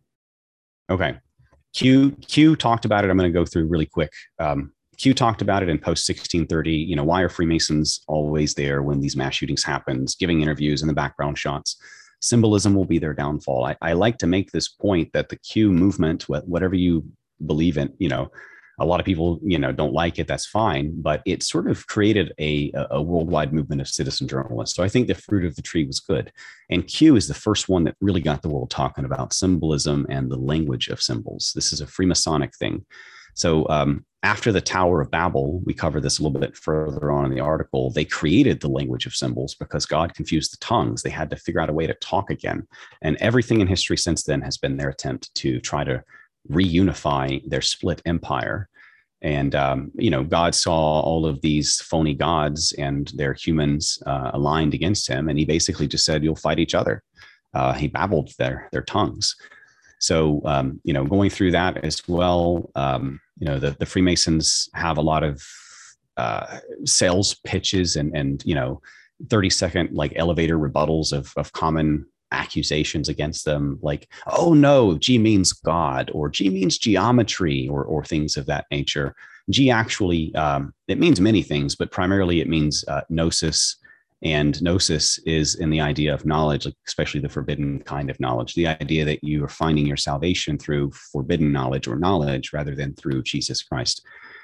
Okay, Q Q talked about it. I'm going to go through really quick. Um, Q talked about it in post sixteen thirty. You know, why are Freemasons always there when these mass shootings happens, giving interviews in the background shots? Symbolism will be their downfall. I, I like to make this point that the Q movement, whatever you believe in, you know, a lot of people, you know, don't like it. That's fine. But it sort of created a, a worldwide movement of citizen journalists. So I think the fruit of the tree was good. And Q is the first one that really got the world talking about symbolism and the language of symbols. This is a Freemasonic thing. So um, after the Tower of Babel, we cover this a little bit further on in the article, they created the language of symbols because God confused the tongues. They had to figure out a way to talk again. And everything in history since then has been their attempt to try to reunify their split empire. And, um, you know, God saw all of these phony gods and their humans uh, aligned against him. And he basically just said, you'll fight each other. Uh, he babbled their, their tongues. So, um, you know, going through that as well, um, you know, the, the Freemasons have a lot of uh, sales pitches and, and, you know, thirty second like elevator rebuttals of, of common accusations against them. Like, oh no, G means God, or G means geometry, or, or things of that nature. G actually, um, it means many things, but primarily it means uh, gnosis. And gnosis is in the idea of knowledge, like especially the forbidden kind of knowledge, the idea that you are finding your salvation through forbidden knowledge or knowledge rather than through Jesus Christ.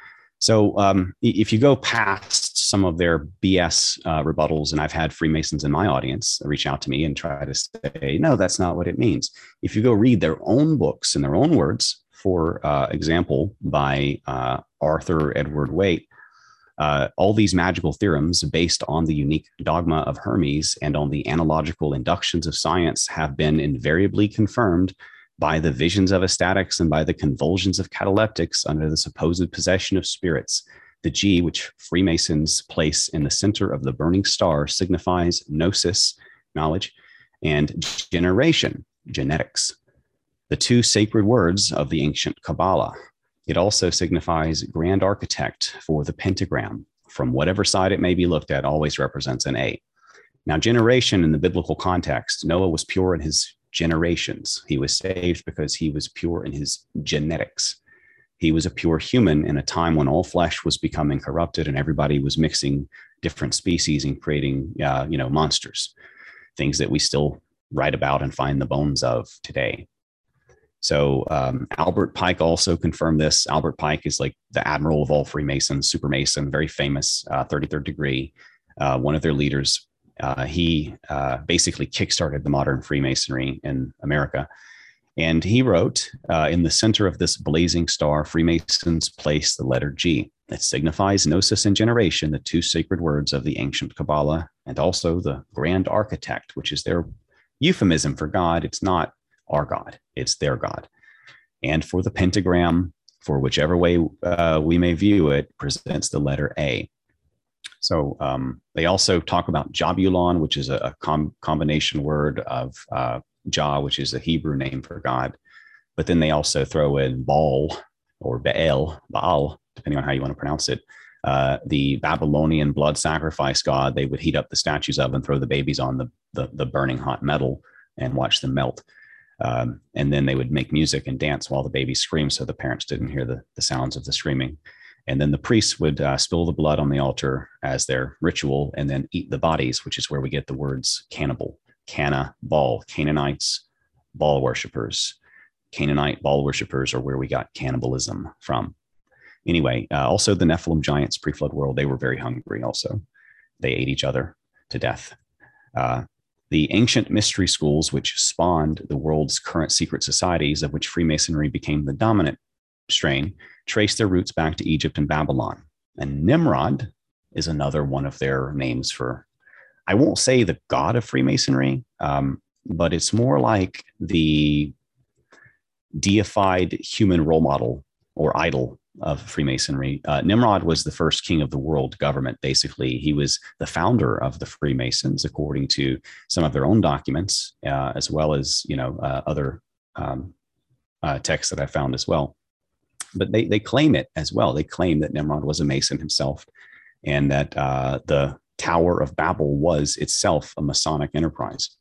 So um, if you go past some of their B S uh, rebuttals, and I've had Freemasons in my audience reach out to me and try to say, no, that's not what it means. If you go read their own books in their own words, for uh, example, by uh, Arthur Edward Waite, Uh, all these magical theorems based on the unique dogma of Hermes and on the analogical inductions of science have been invariably confirmed by the visions of ecstatics and by the convulsions of cataleptics under the supposed possession of spirits. The G, which Freemasons place in the center of the burning star, signifies gnosis, knowledge, and generation, genetics, the two sacred words of the ancient Kabbalah. It also signifies grand architect, for the pentagram, from whatever side it may be looked at, always represents an A. Now, generation in the biblical context, Noah was pure in his generations. He was saved because he was pure in his genetics. He was a pure human in a time when all flesh was becoming corrupted and everybody was mixing different species and creating, uh, you know, monsters, things that we still write about and find the bones of today. So um, Albert Pike also confirmed this. Albert Pike is like the admiral of all Freemasons, super Mason, very famous, uh, thirty-third degree, uh, one of their leaders. Uh, he uh, basically kickstarted the modern Freemasonry in America. And he wrote, uh, in the center of this blazing star, Freemasons place the letter G. That signifies gnosis and generation, the two sacred words of the ancient Kabbalah, and also the grand architect, which is their euphemism for God. It's not our God, it's their God. And for the pentagram, for whichever way uh, we may view it, presents the letter A. So um, they also talk about Jabulon, which is a, a com- combination word of uh, Jah, which is a Hebrew name for God. But then they also throw in Baal or Baal, Baal, depending on how you want to pronounce it, uh, the Babylonian blood sacrifice god. They would heat up the statues of and throw the babies on the, the, the burning hot metal and watch them melt. Um, and then they would make music and dance while the babies screamed so the parents didn't hear the, the sounds of the screaming. And then the priests would uh, spill the blood on the altar as their ritual and then eat the bodies, which is where we get the words cannibal, Cana, Baal, Canaanites, Baal worshippers. Canaanite Baal worshippers are where we got cannibalism from. Anyway, uh, also the Nephilim giants, pre-flood world, they were very hungry also. They ate each other to death. Uh, The ancient mystery schools, which spawned the world's current secret societies, of which Freemasonry became the dominant strain, trace their roots back to Egypt and Babylon. And Nimrod is another one of their names for, I won't say the god of Freemasonry, um, but it's more like the deified human role model or idol of Freemasonry. Uh, Nimrod was the first king of the world government, basically. He was the founder of the Freemasons, according to some of their own documents, uh, as well as, you know, uh, other um, uh, texts that I found as well. But they, they claim it as well. They claim that Nimrod was a Mason himself and that uh, the Tower of Babel was itself a Masonic enterprise.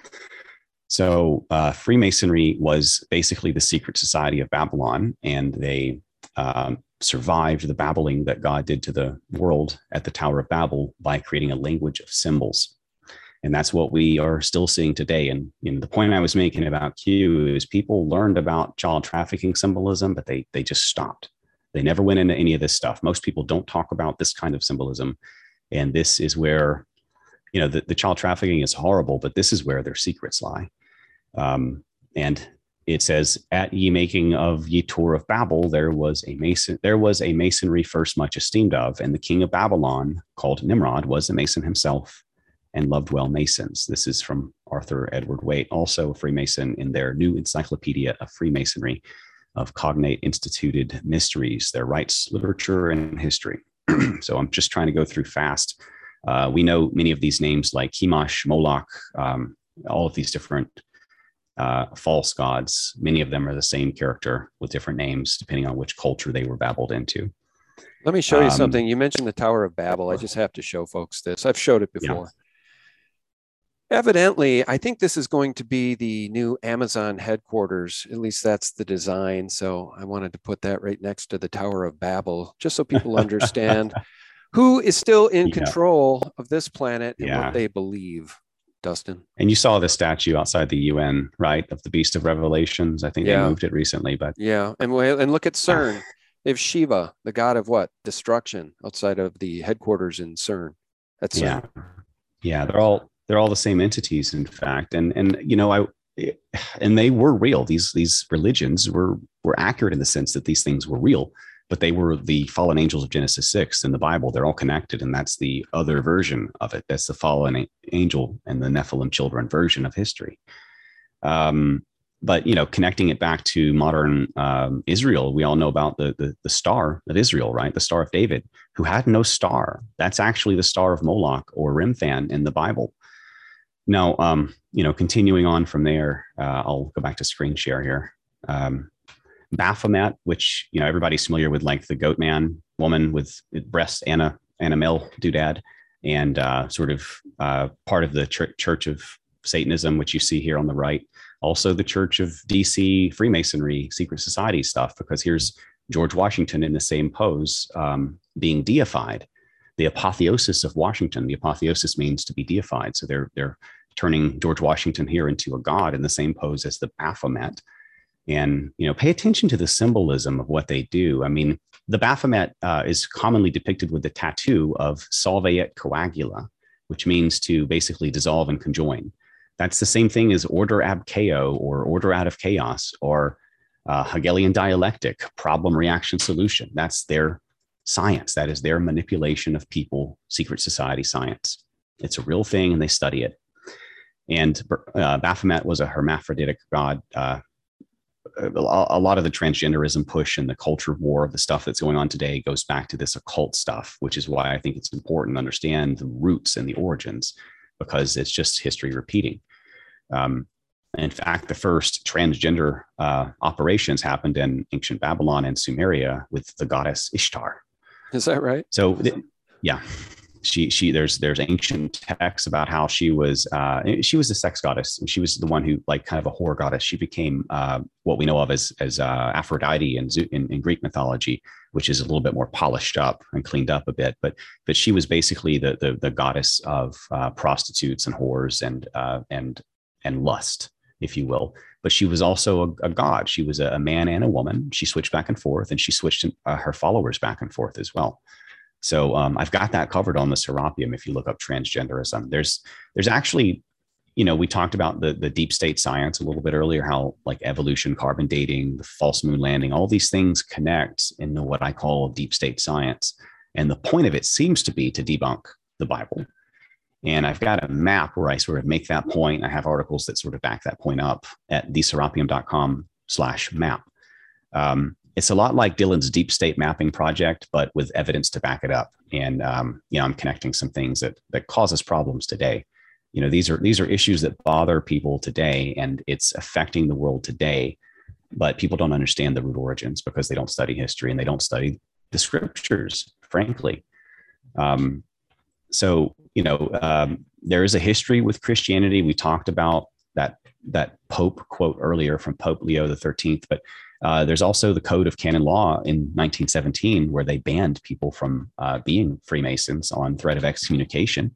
So uh, Freemasonry was basically the secret society of Babylon, and they um, survived the babbling that God did to the world at the Tower of Babel by creating a language of symbols. And that's what we are still seeing today. And you know, the point I was making about Q is people learned about child trafficking symbolism, but they they just stopped. They never went into any of this stuff. Most people don't talk about this kind of symbolism. And this is where, you know, the, the child trafficking is horrible, but this is where their secrets lie. Um, and it says, at ye making of ye Tower of Babel, there was a mason, there was a masonry first much esteemed of, and the king of Babylon, called Nimrod, was a mason himself, and loved well masons. This is from Arthur Edward Waite, also a Freemason, in their new Encyclopedia of Freemasonry, of cognate instituted mysteries, their rites, literature, and history. So I'm just trying to go through fast. Uh, we know many of these names like Chemosh, Moloch, um, all of these different uh, false gods. Many of them are the same character with different names, depending on which culture they were babbled into. Let me show you Um, something. You mentioned the Tower of Babel. I just have to show folks this. I've showed it before. Yeah. Evidently, I think this is going to be the new Amazon headquarters. At least that's the design. So I wanted to put that right next to the Tower of Babel, just so people understand who is still in Yeah. control of this planet and Yeah. what they believe. Dustin. And you saw the statue outside the U N, right, of the Beast of Revelations. I think Yeah. they moved it recently, but Yeah. And, and look at CERN. They have Shiva, the god of what? Destruction, outside of the headquarters in CERN. That's yeah, CERN. yeah, they're all they're all the same entities, in fact. And and you know, I and they were real. These these religions were were accurate in the sense that these things were real, but they were the fallen angels of Genesis six in the Bible. They're all connected, and that's the other version of it. That's the fallen angel and the Nephilim children version of history. Um, but you know, connecting it back to modern um, Israel, we all know about the, the the star of Israel, right? The Star of David, who had no star. That's actually the star of Moloch or Remphan in the Bible. Now, um, you know, continuing on from there, uh, I'll go back to screen share here. Um, Baphomet, which, you know, everybody's familiar with, like the goat man woman with breasts and a, and a male doodad, and uh, sort of uh, part of the ch- Church of Satanism, which you see here on the right. Also the Church of D C Freemasonry, secret society stuff, because here's George Washington in the same pose, um, being deified. The apotheosis of Washington. The apotheosis means to be deified. So they're they're turning George Washington here into a god in the same pose as the Baphomet. And, you know, pay attention to the symbolism of what they do. I mean, the Baphomet uh, is commonly depicted with the tattoo of Solve et Coagula, which means to basically dissolve and conjoin. That's the same thing as order ab chaos, or order out of chaos, or uh, Hegelian dialectic, problem, reaction, solution. That's their science. That is their manipulation of people, secret society science. It's a real thing, and they study it. And uh, Baphomet was a hermaphroditic god. Uh, a, a lot of the transgenderism push and the culture war, the stuff that's going on today, goes back to this occult stuff, which is why I think it's important to understand the roots and the origins, because it's just history repeating. Um, in fact, the first transgender uh, operations happened in ancient Babylon and Sumeria with the goddess Ishtar. Is that right? So, yeah, she she there's there's ancient texts about how she was uh, she was a sex goddess. She was the one who, like, kind of a whore goddess. She became uh, what we know of as as uh, Aphrodite in, in in Greek mythology, which is a little bit more polished up and cleaned up a bit. But but she was basically the the, the goddess of uh, prostitutes and whores and uh, and and lust, if you will. But she was also a, a god. She was a, a man and a woman. She switched back and forth, and she switched uh, her followers back and forth as well. So um, I've got that covered on the Serapeum. If you look up transgenderism, there's there's actually, you know, we talked about the the deep state science a little bit earlier, how like evolution, carbon dating, the false moon landing, all these things connect into what I call deep state science. And the point of it seems to be to debunk the Bible. And I've got a map where I sort of make that point. I have articles that sort of back that point up at the serapeum dot com slash map. Um, it's a lot like Dylan's deep state mapping project, but with evidence to back it up. And, um, you know, I'm connecting some things that, that cause us problems today. You know, these are, these are issues that bother people today, and it's affecting the world today, but people don't understand the root origins because they don't study history and they don't study the scriptures, frankly. Um, so, you know, um, there is a history with Christianity. We talked about that, that Pope quote earlier from Pope Leo the thirteenth, but Uh, there's also the Code of Canon Law in nineteen seventeen, where they banned people from uh, being Freemasons on threat of excommunication.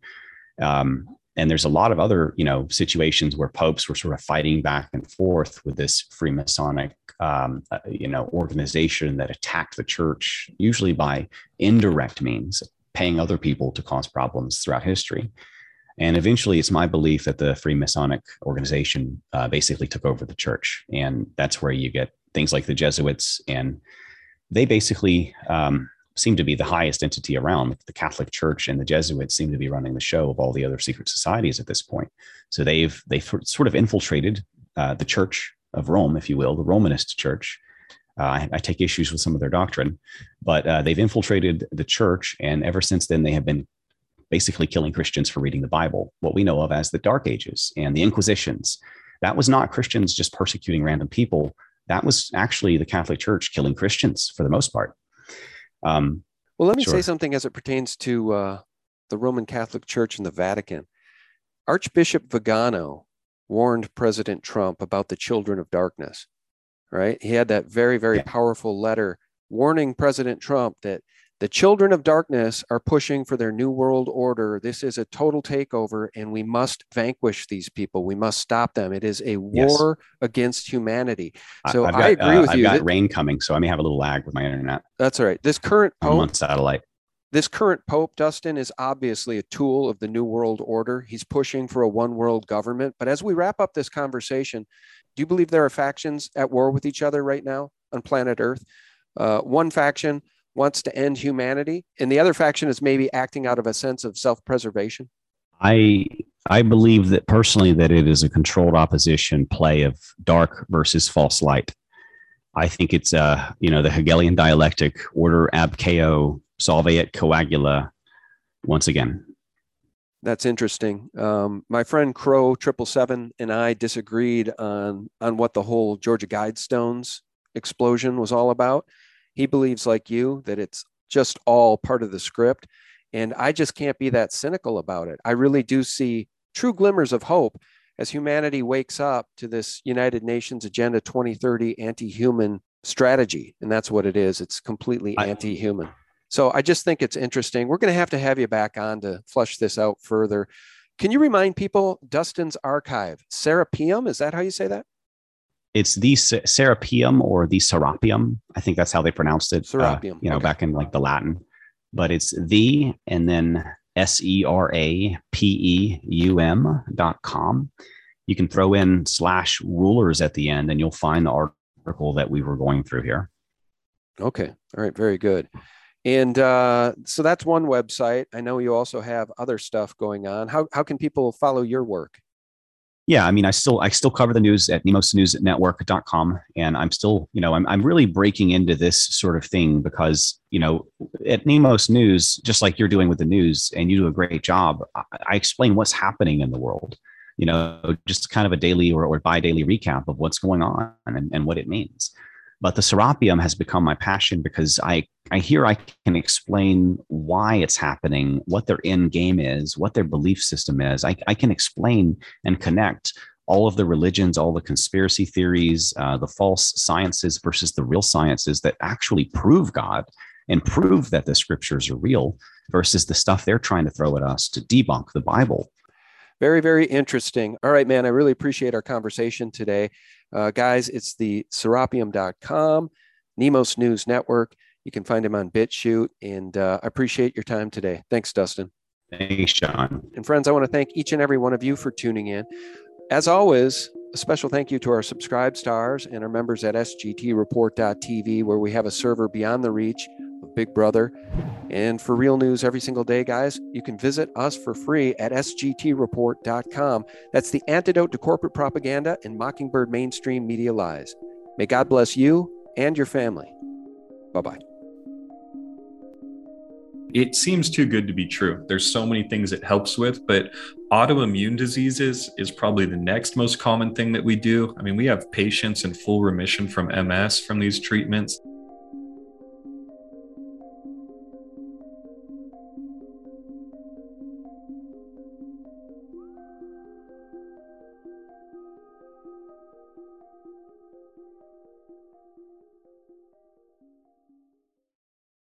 Um, and there's a lot of other, you know, situations where popes were sort of fighting back and forth with this Freemasonic, um, uh, you know, organization that attacked the church, usually by indirect means, paying other people to cause problems throughout history. And eventually, it's my belief that the Freemasonic organization uh, basically took over the church. And that's where you get things like the Jesuits, and they basically um, seem to be the highest entity around. The Catholic Church and the Jesuits seem to be running the show of all the other secret societies at this point. So they've they've sort of infiltrated uh, the Church of Rome, if you will, the Romanist Church. Uh, I, I take issues with some of their doctrine, but uh, they've infiltrated the church, and ever since then, they have been basically killing Christians for reading the Bible, what we know of as the Dark Ages and the Inquisitions. That was not Christians just persecuting random people. That was actually the Catholic Church killing Christians for the most part. Um, well, let me sure. say something as it pertains to uh, the Roman Catholic Church and the Vatican. Archbishop Vigano warned President Trump about the children of darkness, right? He had that very, very yeah. powerful letter warning President Trump that the children of darkness are pushing for their new world order. This is a total takeover, and we must vanquish these people. We must stop them. It is a war yes. against humanity. So I've got, I agree uh, with I've you. I've got that, rain coming, so I may have a little lag with my internet. That's all right. This current I'm Pope, on satellite. This current Pope, Dustin, is obviously a tool of the New World Order. He's pushing for a one world government. But as we wrap up this conversation, do you believe there are factions at war with each other right now on planet Earth? Uh, one faction wants to end humanity, and the other faction is maybe acting out of a sense of self-preservation? I I believe that personally that it is a controlled opposition play of dark versus false light. I think it's uh you know the Hegelian dialectic, order ab chaos, solveat coagula, once again. That's interesting. Um, my friend Crow triple seven and I disagreed on on what the whole Georgia Guidestones explosion was all about. He believes, like you, that it's just all part of the script. And I just can't be that cynical about it. I really do see true glimmers of hope as humanity wakes up to this United Nations Agenda twenty thirty anti-human strategy. And that's what it is. It's completely I, anti-human. So I just think it's interesting. We're going to have to have you back on to flush this out further. Can you remind people Dustin's archive, Serapeum? Is that how you say that? It's the Serapeum or the Serapeum. I think that's how they pronounced it. Serapeum. Uh, you know, okay. back in like the Latin. But it's the and then S E R A P E U M dot com. You can throw in slash rulers at the end and you'll find the article that we were going through here. Okay. All right. Very good. And uh, so that's one website. I know you also have other stuff going on. How how can people follow your work? Yeah, I mean, I still I still cover the news at nemos news network dot com, and I'm still, you know, I'm I'm really breaking into this sort of thing because, you know, at Nemos News, just like you're doing with the news, and you do a great job, I, I explain what's happening in the world, you know, just kind of a daily or, or bi-daily recap of what's going on and, and what it means. But the Serapeum has become my passion because I, I hear I can explain why it's happening, what their end game is, what their belief system is. I, I can explain and connect all of the religions, all the conspiracy theories, uh, the false sciences versus the real sciences that actually prove God and prove that the scriptures are real versus the stuff they're trying to throw at us to debunk the Bible. Very, very interesting. All right, man, I really appreciate our conversation today. Uh, guys, it's the Serapeum dot com, Nemos News Network. You can find him on BitChute, and uh, I appreciate your time today. Thanks, Dustin. Thanks, Sean. And friends, I want to thank each and every one of you for tuning in. As always, a special thank you to our subscribe stars and our members at S G T report dot T V, where we have a server beyond the reach of Big Brother. And for real news every single day, guys, you can visit us for free at S G T report dot com. That's the antidote to corporate propaganda and Mockingbird mainstream media lies. May God bless you and your family. Bye-bye. It seems too good to be true. There's so many things it helps with, but autoimmune diseases is probably the next most common thing that we do. I mean, we have patients in full remission from M S from these treatments.